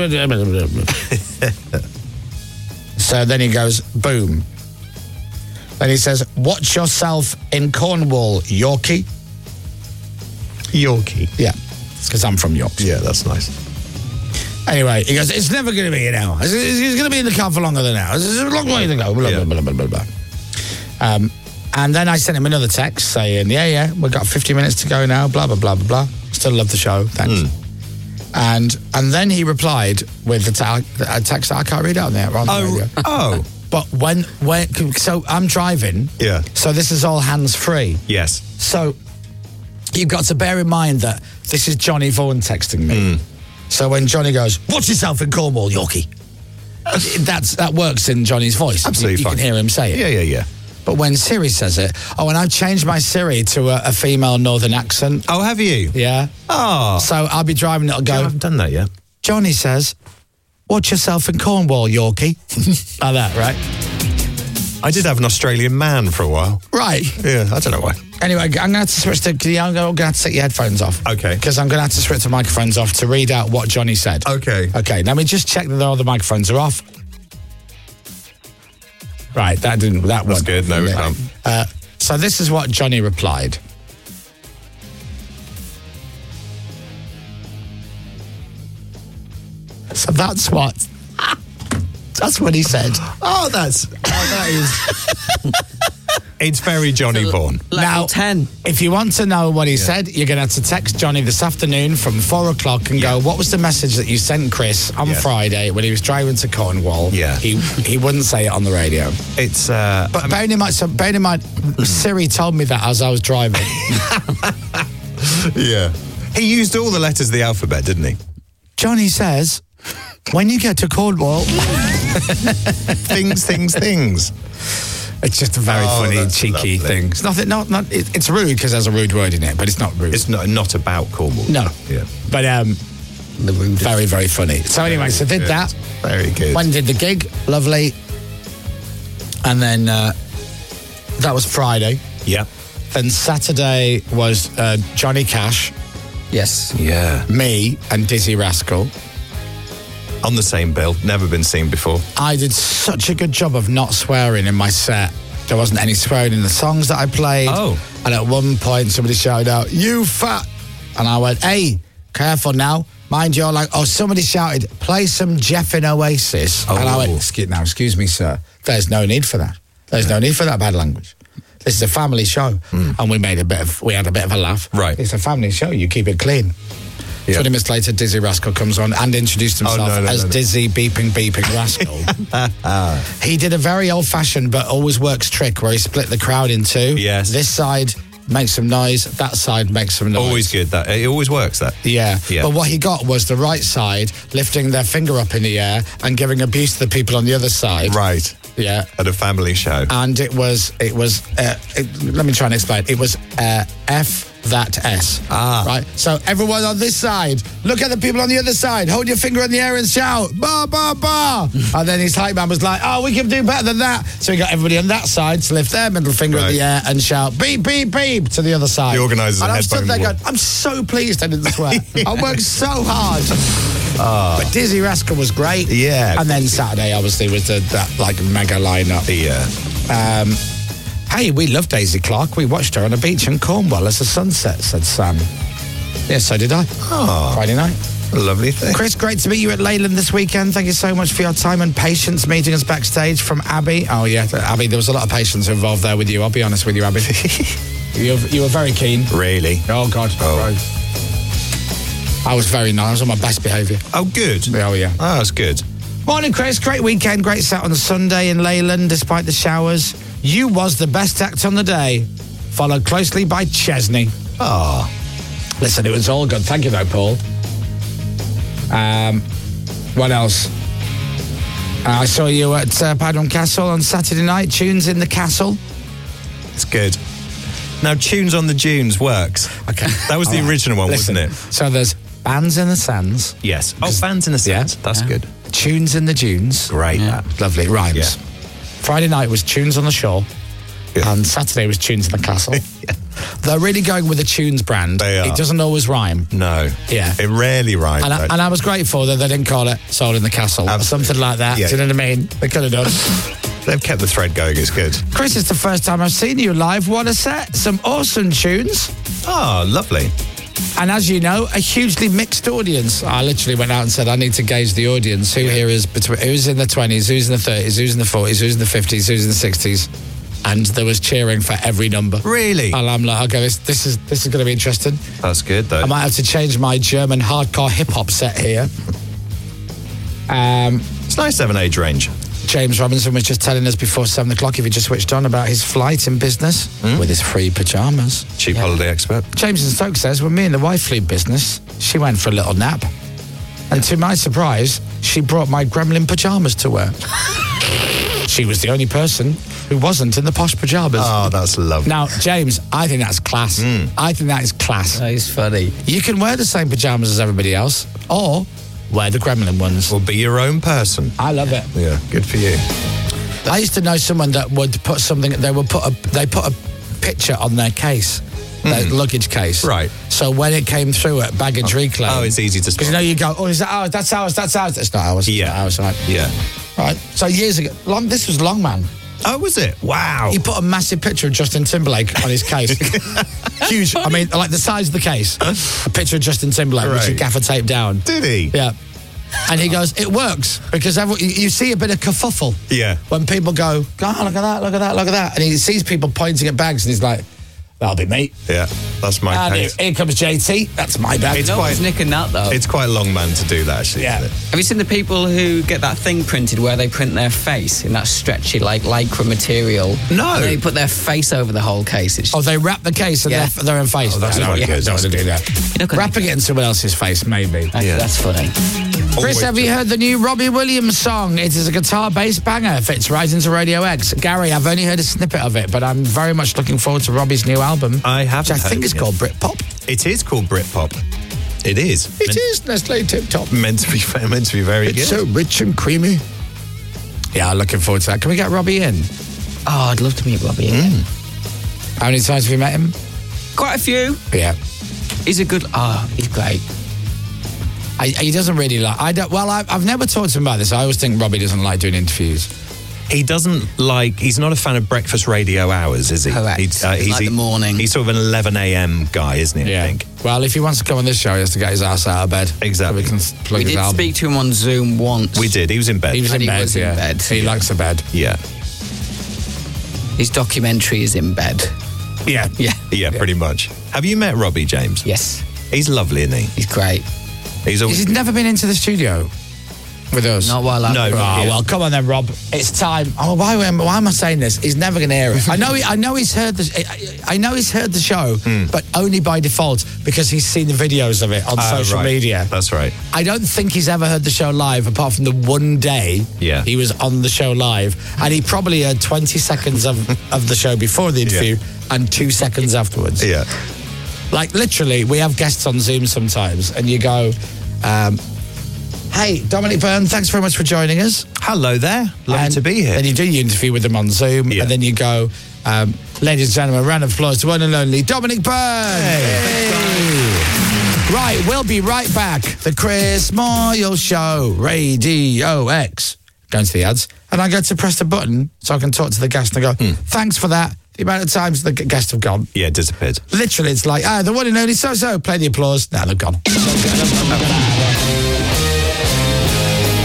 So then he goes, boom. Then he says, watch yourself in Cornwall, Yorkie. Yorkie? Yeah, because I'm from York. Yeah, that's nice. Anyway, he goes, it's never going to be an hour. He's going to be in the car for longer than an hour. It's a long way to go. Blah, Yeah. blah, blah, blah, blah, blah. Um, and then I sent him another text saying, yeah, yeah, we've got fifty minutes to go now, blah, blah, blah, blah, blah. Still love the show, thanks. And and then he replied with a, ta- a text that I can't read out there on the Oh, radio. oh. But when, when, so I'm driving. Yeah. So this is all hands-free. Yes. So you've got to bear in mind that this is Johnny Vaughan texting me. Mm. So when Johnny goes, watch yourself in Cornwall, Yorkie. That's, that works in Johnny's voice. Absolutely you, you fine. can hear him say it. Yeah, yeah, yeah. But when Siri says it, oh, and I've changed my Siri to a, a female northern accent. Oh, have you? Yeah. Oh. So I'll be driving, it'll go, I haven't done that yet. Johnny says, watch yourself in Cornwall, Yorkie. Like that, right? I did have an Australian man for a while. Right. Yeah, I don't know why. Anyway, I'm going to have to switch to, yeah, I'm going to have to take your headphones off. Okay. Because I'm going to have to switch the microphones off to read out what Johnny said. Okay. Okay, let me just check that all the microphones are off. Right, that didn't, that That's one. good. No, we can't. Uh, so this is what Johnny replied. So that's what, that's what he said. Oh, that's, oh, that is... It's very Johnny Vaughan. Now, ten. If you want to know what he Yeah. said, you're going to have to text Johnny this afternoon from four o'clock and go, what was the message that you sent Chris on Yeah. Friday when he was driving to Cornwall? Yeah. He he wouldn't say it on the radio. It's, uh... But bearing in mind, so bearing in mind, Siri told me that as I was driving. yeah. He used all the letters of the alphabet, didn't he? Johnny says, when you get to Cornwall... things, things, things. It's just a very Oh, funny, that's cheeky lovely. thing. It's nothing. Not not. It, it's rude because there's a rude word in it, but it's not rude. It's not not about Cornwall. No. Yeah. But um, the rude. Very very funny. So anyway, so did good. that. Very good. When did the gig? Lovely. And then uh, that was Friday. Yeah. Then Saturday was uh, Johnny Cash, Yes. Yeah. me, and Dizzy Rascal. On the same bill. Never been seen before. I did such a good job of not swearing in my set. There wasn't any swearing in the songs that I played. Oh. And at one point, somebody shouted out, "You fat!" And I went, "Hey, careful now. Mind your like." Oh, somebody shouted, "Play some Jeff in Oasis." Oh. And I went, excuse, now, excuse me, sir. There's no need for that. There's no need for that bad language. This is a family show. And we made a bit of, we had a bit of a laugh. Right. It's a family show. You keep it clean. Yeah. twenty minutes later, Dizzy Rascal comes on and introduced himself Oh, no, no, as no, no. Dizzy Beeping Beeping Rascal. He did a very old-fashioned but always works trick where he split the crowd in two. Yes. This side makes some noise, that side makes some noise. Always good. That it always works. That. Yeah. Yeah. But what he got was the right side lifting their finger up in the air and giving abuse to the people on the other side. Right. Yeah. At a family show. And it was, it was, uh, it, let me try and explain. It was uh, F that S. Ah. Right? So everyone on this side, look at the people on the other side, hold your finger in the air and shout, ba, ba, ba. And then his hype man was like, oh, we can do better than that. So he got everybody on that side to lift their middle finger Right. in the air and shout, beep, beep, beep, to the other side. The organisers And are I'm stood headbanging there the going, wall. I'm so pleased I didn't swear. I worked so hard. Ah. But Dizzy Rascal was great. Yeah. And then Saturday, obviously, was the, that like mega lineup. Yeah. Um, hey, we love Daisy Clark. We watched her on a beach in Cornwall as the sunset, said Sam. Yes, so did I. Oh. Friday night. A lovely thing. Chris, great to meet you at Leyland this weekend. Thank you so much for your time and patience meeting us backstage from Abby. Oh, yeah, Abby, there was a lot of patience involved there with you. I'll be honest with you, Abby. you, you were very keen. Really? Oh, God. Oh. I was very nice. I was on my best behaviour. Oh, good. Oh, yeah. Oh, that's good. Morning, Chris. Great weekend. Great set on Sunday in Leyland, despite the showers. You was the best act on the day, followed closely by Chesney. Oh. Listen, it was all good. Thank you, though, Paul. Um, what else? Uh, I saw you at uh, Padron Castle on Saturday night. Tunes in the Castle. It's good. Now, Tunes on the Dunes works. Okay. That was the All right. original one, Listen, wasn't it? So there's Bands in the Sands. Yes. Oh, Bands in the Sands. Yeah. That's Yeah. good. Tunes in the Dunes. Great. Yeah. Lovely. It rhymes. Yeah. Friday night was Tunes on the Shore. Yeah. And Saturday was Tunes in the Castle. Yeah. They're really going with the Tunes brand. They are. It doesn't always rhyme. No. Yeah. It rarely rhymes. And I, and I was grateful that they didn't call it Soul in the Castle Absolutely. or something like that. Yeah. Do you know what I mean? They could have done. They've kept the thread going. It's good. Chris, it's the first time I've seen you live. What a set. Some awesome tunes. Oh, lovely. And as you know, a hugely mixed audience. I literally went out and said, I need to gauge the audience. Who here is between, who's in the twenties, who's in the thirties, who's in the forties, who's in the fifties, who's in the sixties. And there was cheering for every number. Really? And I'm like, okay, this, this is this is going to be interesting. That's good, though. I might have to change my German hardcore hip-hop set here. Um, it's nice to have an age range. James Robinson was just telling us before seven o'clock, if he just switched on, about his flight in business Mm. with his free pyjamas. Cheap holiday expert. James in Stoke says, when me and the wife flew business, she went for a little nap. And to my surprise, she brought my gremlin pyjamas to wear. She was the only person who wasn't in the posh pyjamas. Oh, that's lovely. Now, James, I think that's class. Mm. I think that is class. That is funny. You can wear the same pyjamas as everybody else, or wear the gremlin ones. Or be your own person. I love it. Yeah, good for you. I used to know someone that would put something. They would put a. They put a picture on their case, their Mm. luggage case. Right. So when it came through at baggage reclaim, Oh, it's easy to spot. because you know you go, oh, is that ours? That's ours. That's ours. It's not ours. It's Yeah. not ours. Right. Yeah. Right. So years ago, long. This was Longman. Oh, was it? Wow. He put a massive picture of Justin Timberlake on his case. Huge. I mean, like the size of the case. A picture of Justin Timberlake, which he Right. gaffer taped down. Did he? Yeah. And he goes, it works because everyone, you, you see a bit of kerfuffle Yeah. when people go, oh, look at that, look at that, look at that. And he sees people pointing at bags and he's like, that'll be me. Yeah, that's my And here, case. here comes J T. That's my bag. It's No quite- one's nicking that, though. It's quite long man to do that, actually. Yeah. Isn't it? Have you seen the people who get that thing printed where they print their face in that stretchy, like, lycra material? No. And they put their face over the whole case. It's Oh, they wrap the case and Yeah. their, their own face. Oh, that's no, quite yeah, good. don't want to do that. You're not gonna- Wrapping it in someone else's face, maybe. that's, Yeah. that's funny. Chris, Always have you heard the new Robbie Williams song? It is a guitar-based banger. Fits right into Radio X. Gary, I've only heard a snippet of it, but I'm very much looking forward to Robbie's new album. I haven't Which I think heard is it yet. called Britpop. It is called Britpop. It is. It meant, is Nestle Tip Top. meant to be meant to be very It's good. so rich and creamy. Yeah, I'm looking forward to that. Can we get Robbie in? Oh, I'd love to meet Robbie again. How many times have you met him? Quite a few. Yeah. He's a good... Oh, he's great. I, he doesn't really like... I don't. Well, I, I've never talked to him about this. I always think Robbie doesn't like doing interviews. He doesn't like. He's not a fan of breakfast radio hours, is he? Correct. He, uh, Like the morning. He's sort of an eleven a.m. guy, isn't he? I think. Well, if he wants to come on this show, he has to get his ass out of bed. Exactly. So we can plug We his did album. speak to him on Zoom once. We did. He was in bed. He was in And he bed, was in yeah. bed. He likes a bed. Yeah. His documentary is in bed. Yeah. Yeah. Yeah, pretty much. Have you met Robbie, James? Yes. He's lovely, isn't he? He's great. He's always. He's never been into the studio with us. Not while I'm... No. Oh, Yeah. well, come on then, Rob. It's time. Oh, why, why am I saying this? He's never going to hear it. I know. He, I know he's heard the. I know he's heard the show, but only by default because he's seen the videos of it on Ah, social right. media. That's right. I don't think he's ever heard the show live, apart from the one day Yeah. he was on the show live, and he probably heard twenty seconds of of the show before the interview and two seconds afterwards. Yeah. Like, literally, we have guests on Zoom sometimes, and you go, um, hey, Dominic Byrne, thanks very much for joining us. Hello there. Lovely And to be here. Then you do your interview with them on Zoom, Yeah. and then you go, um, ladies and gentlemen, round of applause to one and only Dominic Byrne. Hey. Right, we'll be right back. The Chris Moyle Show, Radio X. Going to the ads, and I go to press the button so I can talk to the guest and I go, thanks for that. The amount of times the guests have gone. Yeah, disappeared. Literally, it's like, ah, the one and only so-so, play the applause. Now they're gone.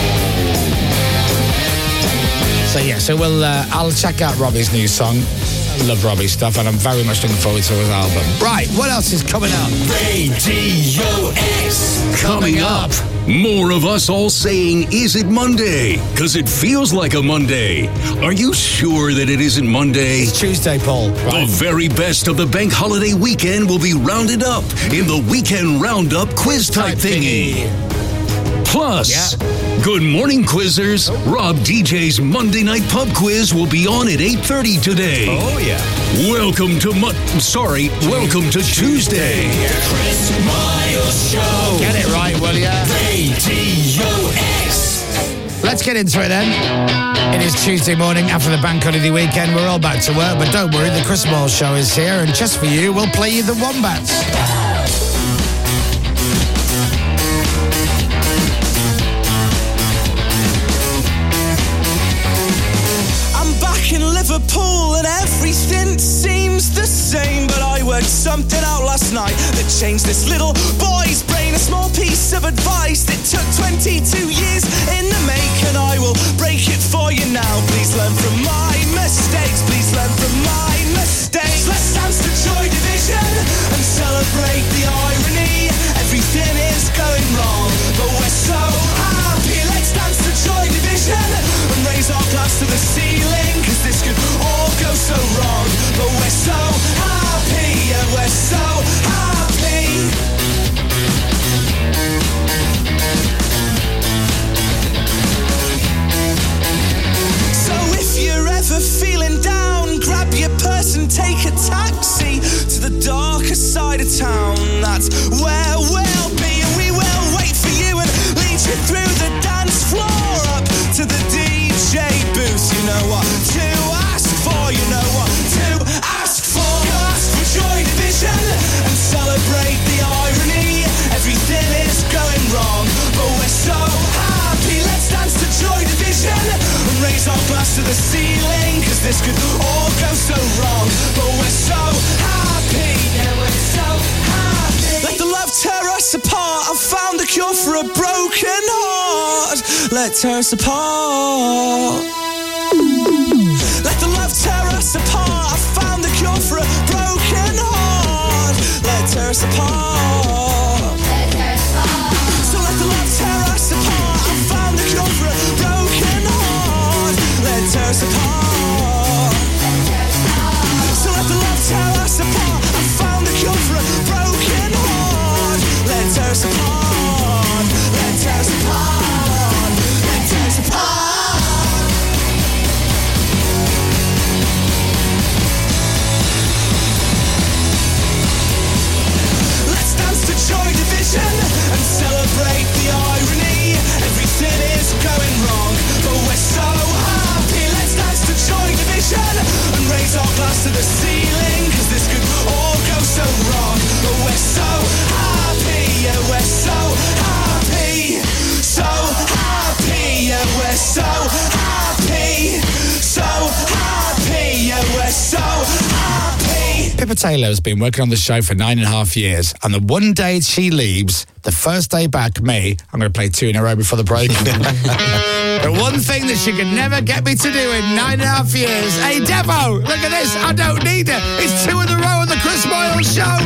So, yeah, so we'll, uh, I'll check out Robbie's new song. love Robbie's stuff, and I'm very much looking forward to his album. Right, what else is coming up? Radio X. Coming up, more of us all saying, is it Monday? Because it feels like a Monday. Are you sure that it isn't Monday? It's Tuesday, Paul. Right. The very best of the bank holiday weekend will be rounded up in the Weekend Roundup quiz type thingy. Plus, yeah. Good morning, Quizzers. Rob D J's Monday Night Pub Quiz will be on at eight thirty today. Oh, yeah. Welcome to, Mo- sorry, welcome to Tuesday. The Chris Miles Show. Get it right, will ya? Radio X. Let's get into it then. It is Tuesday morning after the bank holiday weekend. We're all back to work, but don't worry, the Chris Miles Show is here, and just for you, we'll play you the Wombats. Liverpool and everything seems the same, but I worked something out last night that changed this little boy's brain. A small piece of advice that took twenty-two years in the make, and I will break it for you now. Please learn from my mistakes. Please learn from my mistakes. Let's dance to Joy Division and celebrate the irony. Everything is going wrong, but we're so happy. Let's dance to Joy Division and raise our glass to the ceiling, 'cause this could all go so wrong, but we're so happy, and we're so happy. So if you're ever feeling down, grab your purse and take a taxi to the darker side of town. That's where we'll be, and we will wait for you and lead you through the dance floor up to the D J booth. You know what to ask for, you know what to ask for. Ask for Joy Division and celebrate the irony. Everything is going wrong, but we're so happy. Let's dance to Joy Division and raise our glass to the ceiling, 'cause this could all go so wrong, but we're so happy. Yeah, we're so happy. Let the love tear us apart. I've found the cure for a broken heart. Let tear us apart. Let the love tear us apart. I found the cure for a broken heart. Let tear us apart. So let the love tear us apart. I found the cure for a broken heart. Let tear us apart. So let the love tear us apart. I found the cure for a broken heart. Let tear us apart. Let tear us apart. Let tear us apart. Joy Division and celebrate the irony. Everything is going wrong, but we're so happy. Let's dance to Joy Division and raise our glass to the ceiling, 'cause this could all go so wrong, but we're so happy. Yeah, we're so happy. So happy. Yeah, we're so happy. So happy. Yeah, we're so happy. Pippa Taylor has been working on the show for nine and a half years, and the one day she leaves, the first day back, me, I'm going to play two in a row before the break. The one thing that she could never get me to do in nine and a half years. Hey, Devo, look at this. I don't need it. It's two in a row on the Chris Miles Show.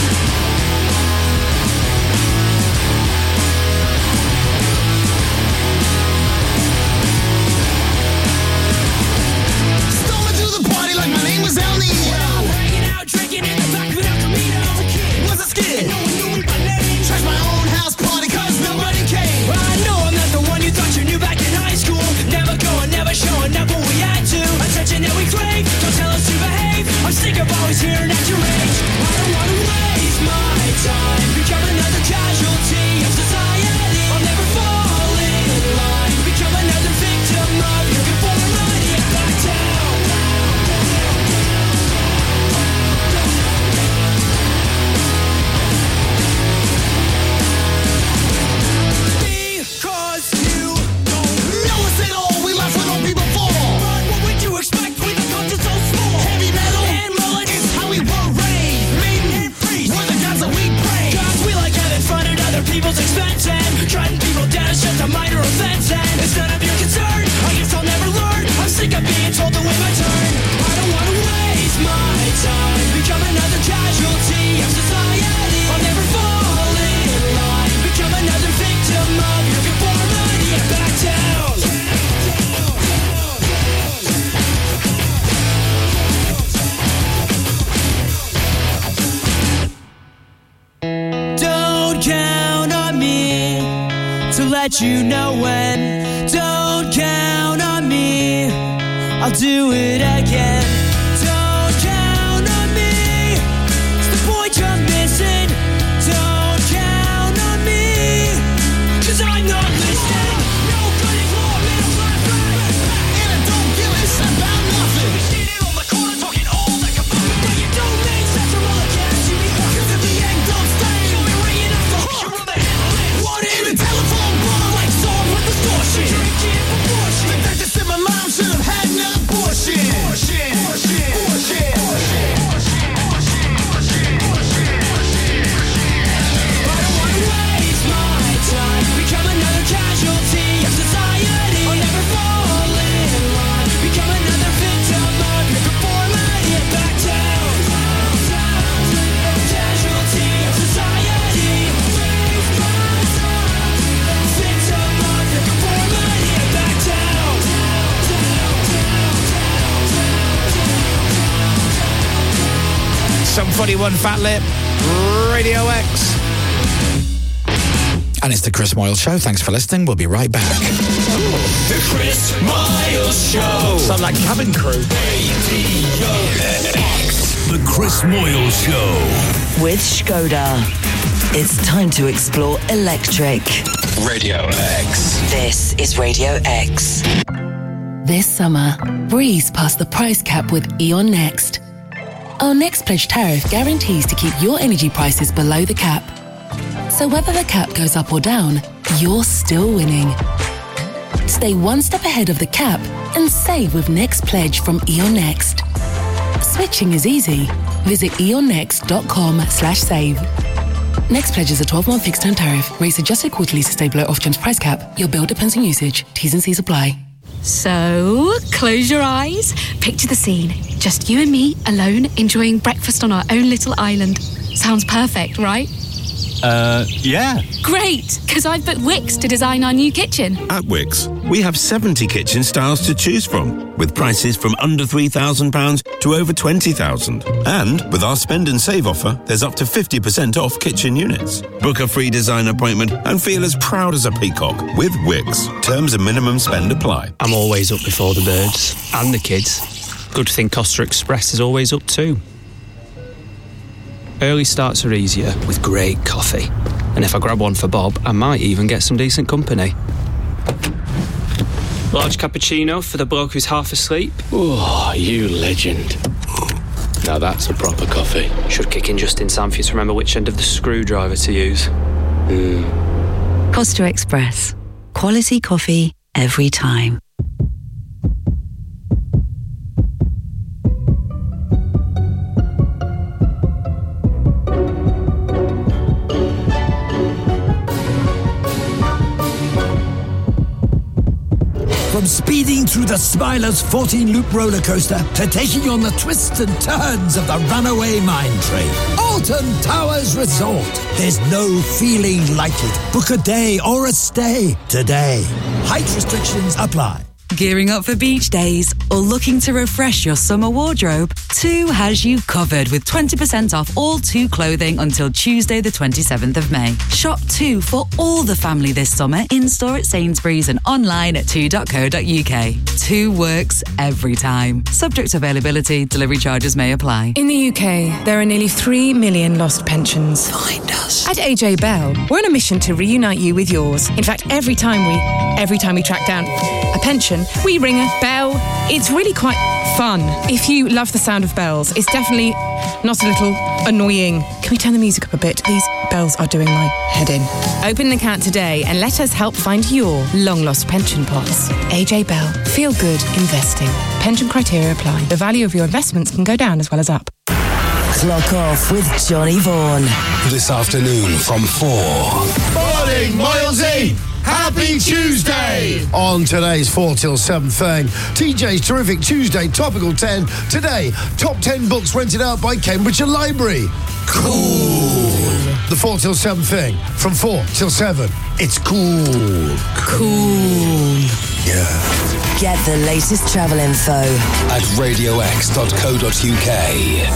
I'm sick of always hearing at your age. I don't want to waste my time, become another casualty of society. I'll never fall in line, become another victim of your conformity. Back down. Because you don't know us at all, we left when all people fall. But what would you expect with a culture so small? Heavy metal and mullets is how we were raised. Maiden and priest were the gods that we praise. Cause we like having fun at other people's expense, and trying people down is just a minor offense, and it's none of your concern. I guess I'll never learn. I'm sick of being told to wait my turn. I don't want to waste waste my time, become another casualty of society. I'll never fall in line, become another victim of your conformity. Back down. Don't count on me to let you know when. Don't count on me, I'll do it again. Don't count on me, it's the point you're missing. Don't count on me, cause I'm not listening. No good is war, middle class right. And I don't give a shit about nothing. You're standing on the corner talking all that kaboom. But you don't make sense from all the cash you be. Cause if the egg don't stay, you'll be ringing off the hook. You're on the handle, what in the telephone bar like song with distortion. Drinking proportion. The fact that my mom should have had an abortion. Abortion, abortion, abortion, I don't wanna waste my time, become another casualty of society. I'll never fall in line, become another victim of your conformity. Back down, casualty of society. Waste my time, victim of your conformity. Back down. Some forty-one Fat Lip, Radio X. And it's the Chris Moyle Show. Thanks for listening. We'll be right back. The Chris Miles Show. Sound like cabin crew. Radio X. The Chris Moyle Show. With Skoda. It's time to explore electric. Radio X. This is Radio X. This summer, breeze past the price cap with E.ON Next. Our Next Pledge tariff guarantees to keep your energy prices below the cap. So whether the cap goes up or down, you're still winning. Stay one step ahead of the cap and save with Next Pledge from E.ON Next. Switching is easy. Visit eonnext.com slash save. Next Pledge is a twelve-month fixed-term tariff. Rates adjusted quarterly to stay below Ofgem's price cap. Your bill depends on usage. T's and C's apply. So, close your eyes. Picture the scene. Just you and me, alone, enjoying breakfast on our own little island. Sounds perfect, right? Uh, yeah. Great, because I've booked Wix to design our new kitchen. At Wix, we have seventy kitchen styles to choose from, with prices from under three thousand pounds to over twenty thousand pounds. And with our spend and save offer, there's up to fifty percent off kitchen units. Book a free design appointment and feel as proud as a peacock with Wix. Terms and minimum spend apply. I'm always up before the birds and the kids. Good thing Costa Express is always up too. Early starts are easier with great coffee. And if I grab one for Bob, I might even get some decent company. Large cappuccino for the bloke who's half asleep. Oh, you legend. Now that's a proper coffee. Should kick in just in time for you to remember which end of the screwdriver to use. Mm. Costa Express. Quality coffee every time. From speeding through the Smiler's fourteen-loop roller coaster to taking on the twists and turns of the runaway mine train. Alton Towers Resort. There's no feeling like it. Book a day or a stay today. Height restrictions apply. Gearing up for beach days or looking to refresh your summer wardrobe? two has you covered with twenty percent off all two clothing until Tuesday the twenty-seventh of May. Shop two for all the family this summer in-store at Sainsbury's and online at two dot co dot uk. two works every time. Subject to availability, delivery charges may apply. In the U K, there are nearly three million lost pensions. Find us. At A J Bell, we're on a mission to reunite you with yours. In fact, every time we, every time we track down a pension, we ring a bell. It's really quite fun. If you love the sound of bells, it's definitely not a little annoying. Can we turn the music up a bit? These bells are doing my head in. Open an account today and let us help find your long-lost pension pots. A J Bell. Feel good investing. Pension criteria apply. The value of your investments can go down as well as up. Clock off with Johnny Vaughan. This afternoon from four. Morning, morning, Moylesy. Happy Tuesday! On today's four till seven thing, T J's Terrific Tuesday Topical ten. Today, top ten books rented out by Cambridgeshire Library. Cool. The four till seven thing, from four till seven. It's cool. Cool. Yeah. Get the latest travel info at radio x dot co dot u k.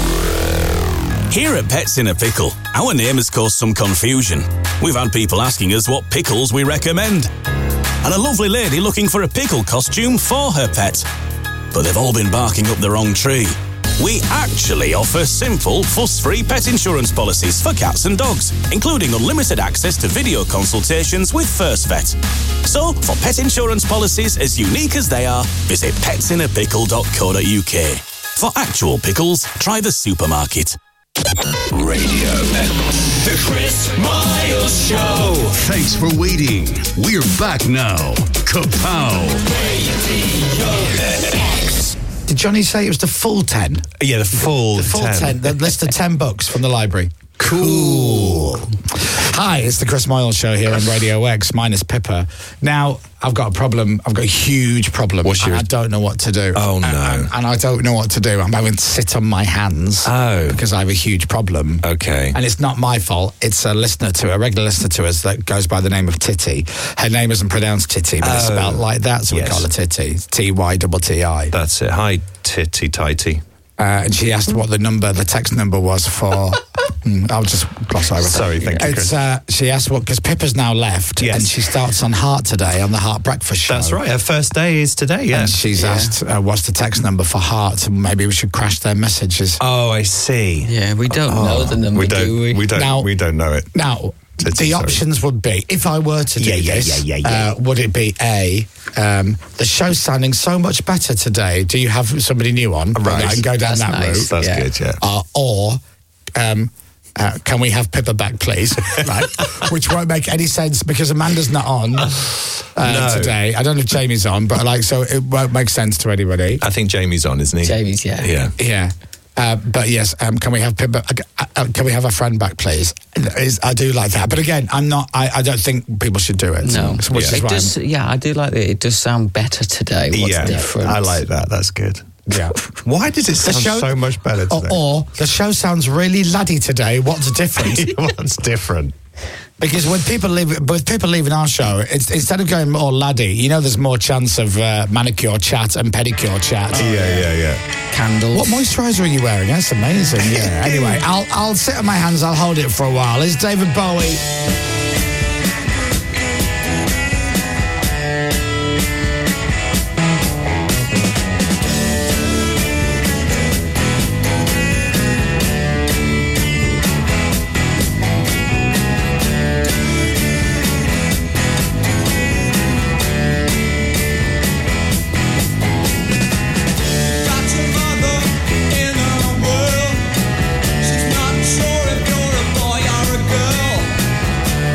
Here at Pets in a Pickle, our name has caused some confusion. We've had people asking us what pickles we recommend. And a lovely lady looking for a pickle costume for her pet. But they've all been barking up the wrong tree. We actually offer simple, fuss-free pet insurance policies for cats and dogs, including unlimited access to video consultations with First Vet. So, for pet insurance policies as unique as they are, visit pets in a pickle dot co dot u k. For actual pickles, try the supermarket. Radio X. The Chris Miles Show. Thanks for waiting. We're back now. Kapow. Radio X. Did Johnny say it was the full ten? Yeah, the full The full ten. ten. The list of ten books from the library. Cool. Hi, it's the Chris Moyle Show here on Radio X, minus Pippa. Now, I've got a problem. I've got a huge problem. What's and your- I don't know what to do. Oh, no. And, and, and I don't know what to do. I'm having to sit on my hands. Oh. Because I have a huge problem. Okay. And it's not my fault. It's a listener to, a regular listener to us that goes by the name of Titty. Her name isn't pronounced Titty, but it's Oh. spelled like that, so Yes. we call her Titty. T Y T T I. That's it. Hi, Titty Tighty. Uh, and she asked what the number, the text number was for. mm, I'll just gloss over. Sorry, thank you, It's, Chris. uh, she asked what, because Pippa's now left, Yes. and she starts on Heart today on the Heart Breakfast Show. That's right. Her first day is today, yeah. And she's Yeah. asked uh, what's the text number for Heart, and maybe we should crash their messages. Oh, I see. Yeah, we don't Oh. know the number, We don't, do we? we don't, Now- we don't know it. Now, Titty, the sorry. options would be, if I were to do Yeah, yeah, this, yeah, yeah, yeah. Uh, would it be A, um, the show's sounding so much better today, do you have somebody new on? Right. I can go down That's that nice. route. That's good, yeah. Uh, or, um, uh, can we have Pippa back, please? Right. Which won't make any sense because Amanda's not on uh, No. today. I don't know if Jamie's on, but like, so it won't make sense to anybody. I think Jamie's on, isn't he? Jamie's, yeah. Yeah. Yeah. Uh, but yes, um, can we have Pippa? Uh, uh, can we have a friend back, please? Is, I do like that, but again, I'm not. I, I don't think people should do it. No, so, which Yeah. is it why does, yeah, I do like it. It does sound better today. What's yeah, different? I like that. That's good. I'm, yeah. Why does it The sound show- so much better Or, today? or the show sounds really laddie today. What's different? What's different? Because when people leave, with people leaving our show, it's, instead of going more laddie, you know, there's more chance of uh, manicure chat and pedicure chat. Yeah, yeah, yeah. Candles. What moisturiser are you wearing? That's amazing. Yeah. Anyway, I'll I'll sit on my hands. I'll hold it for a while. It's David Bowie. Got your mother in a whirl. She's not sure if you're a boy or a girl.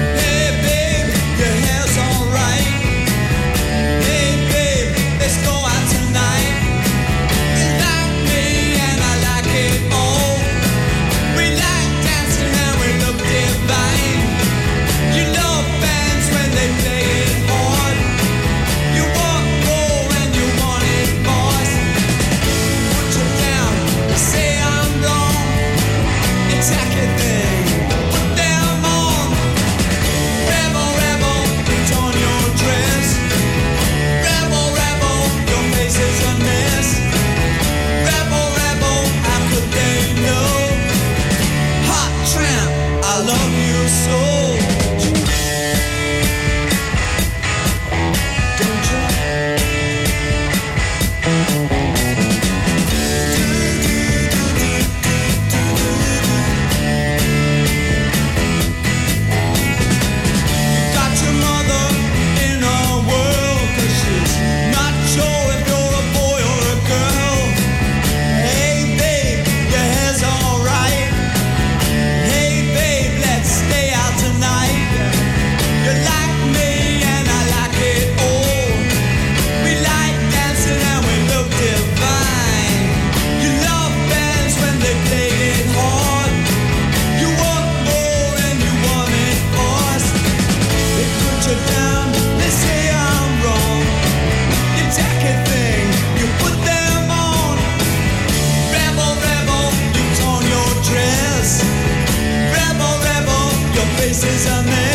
faces are made.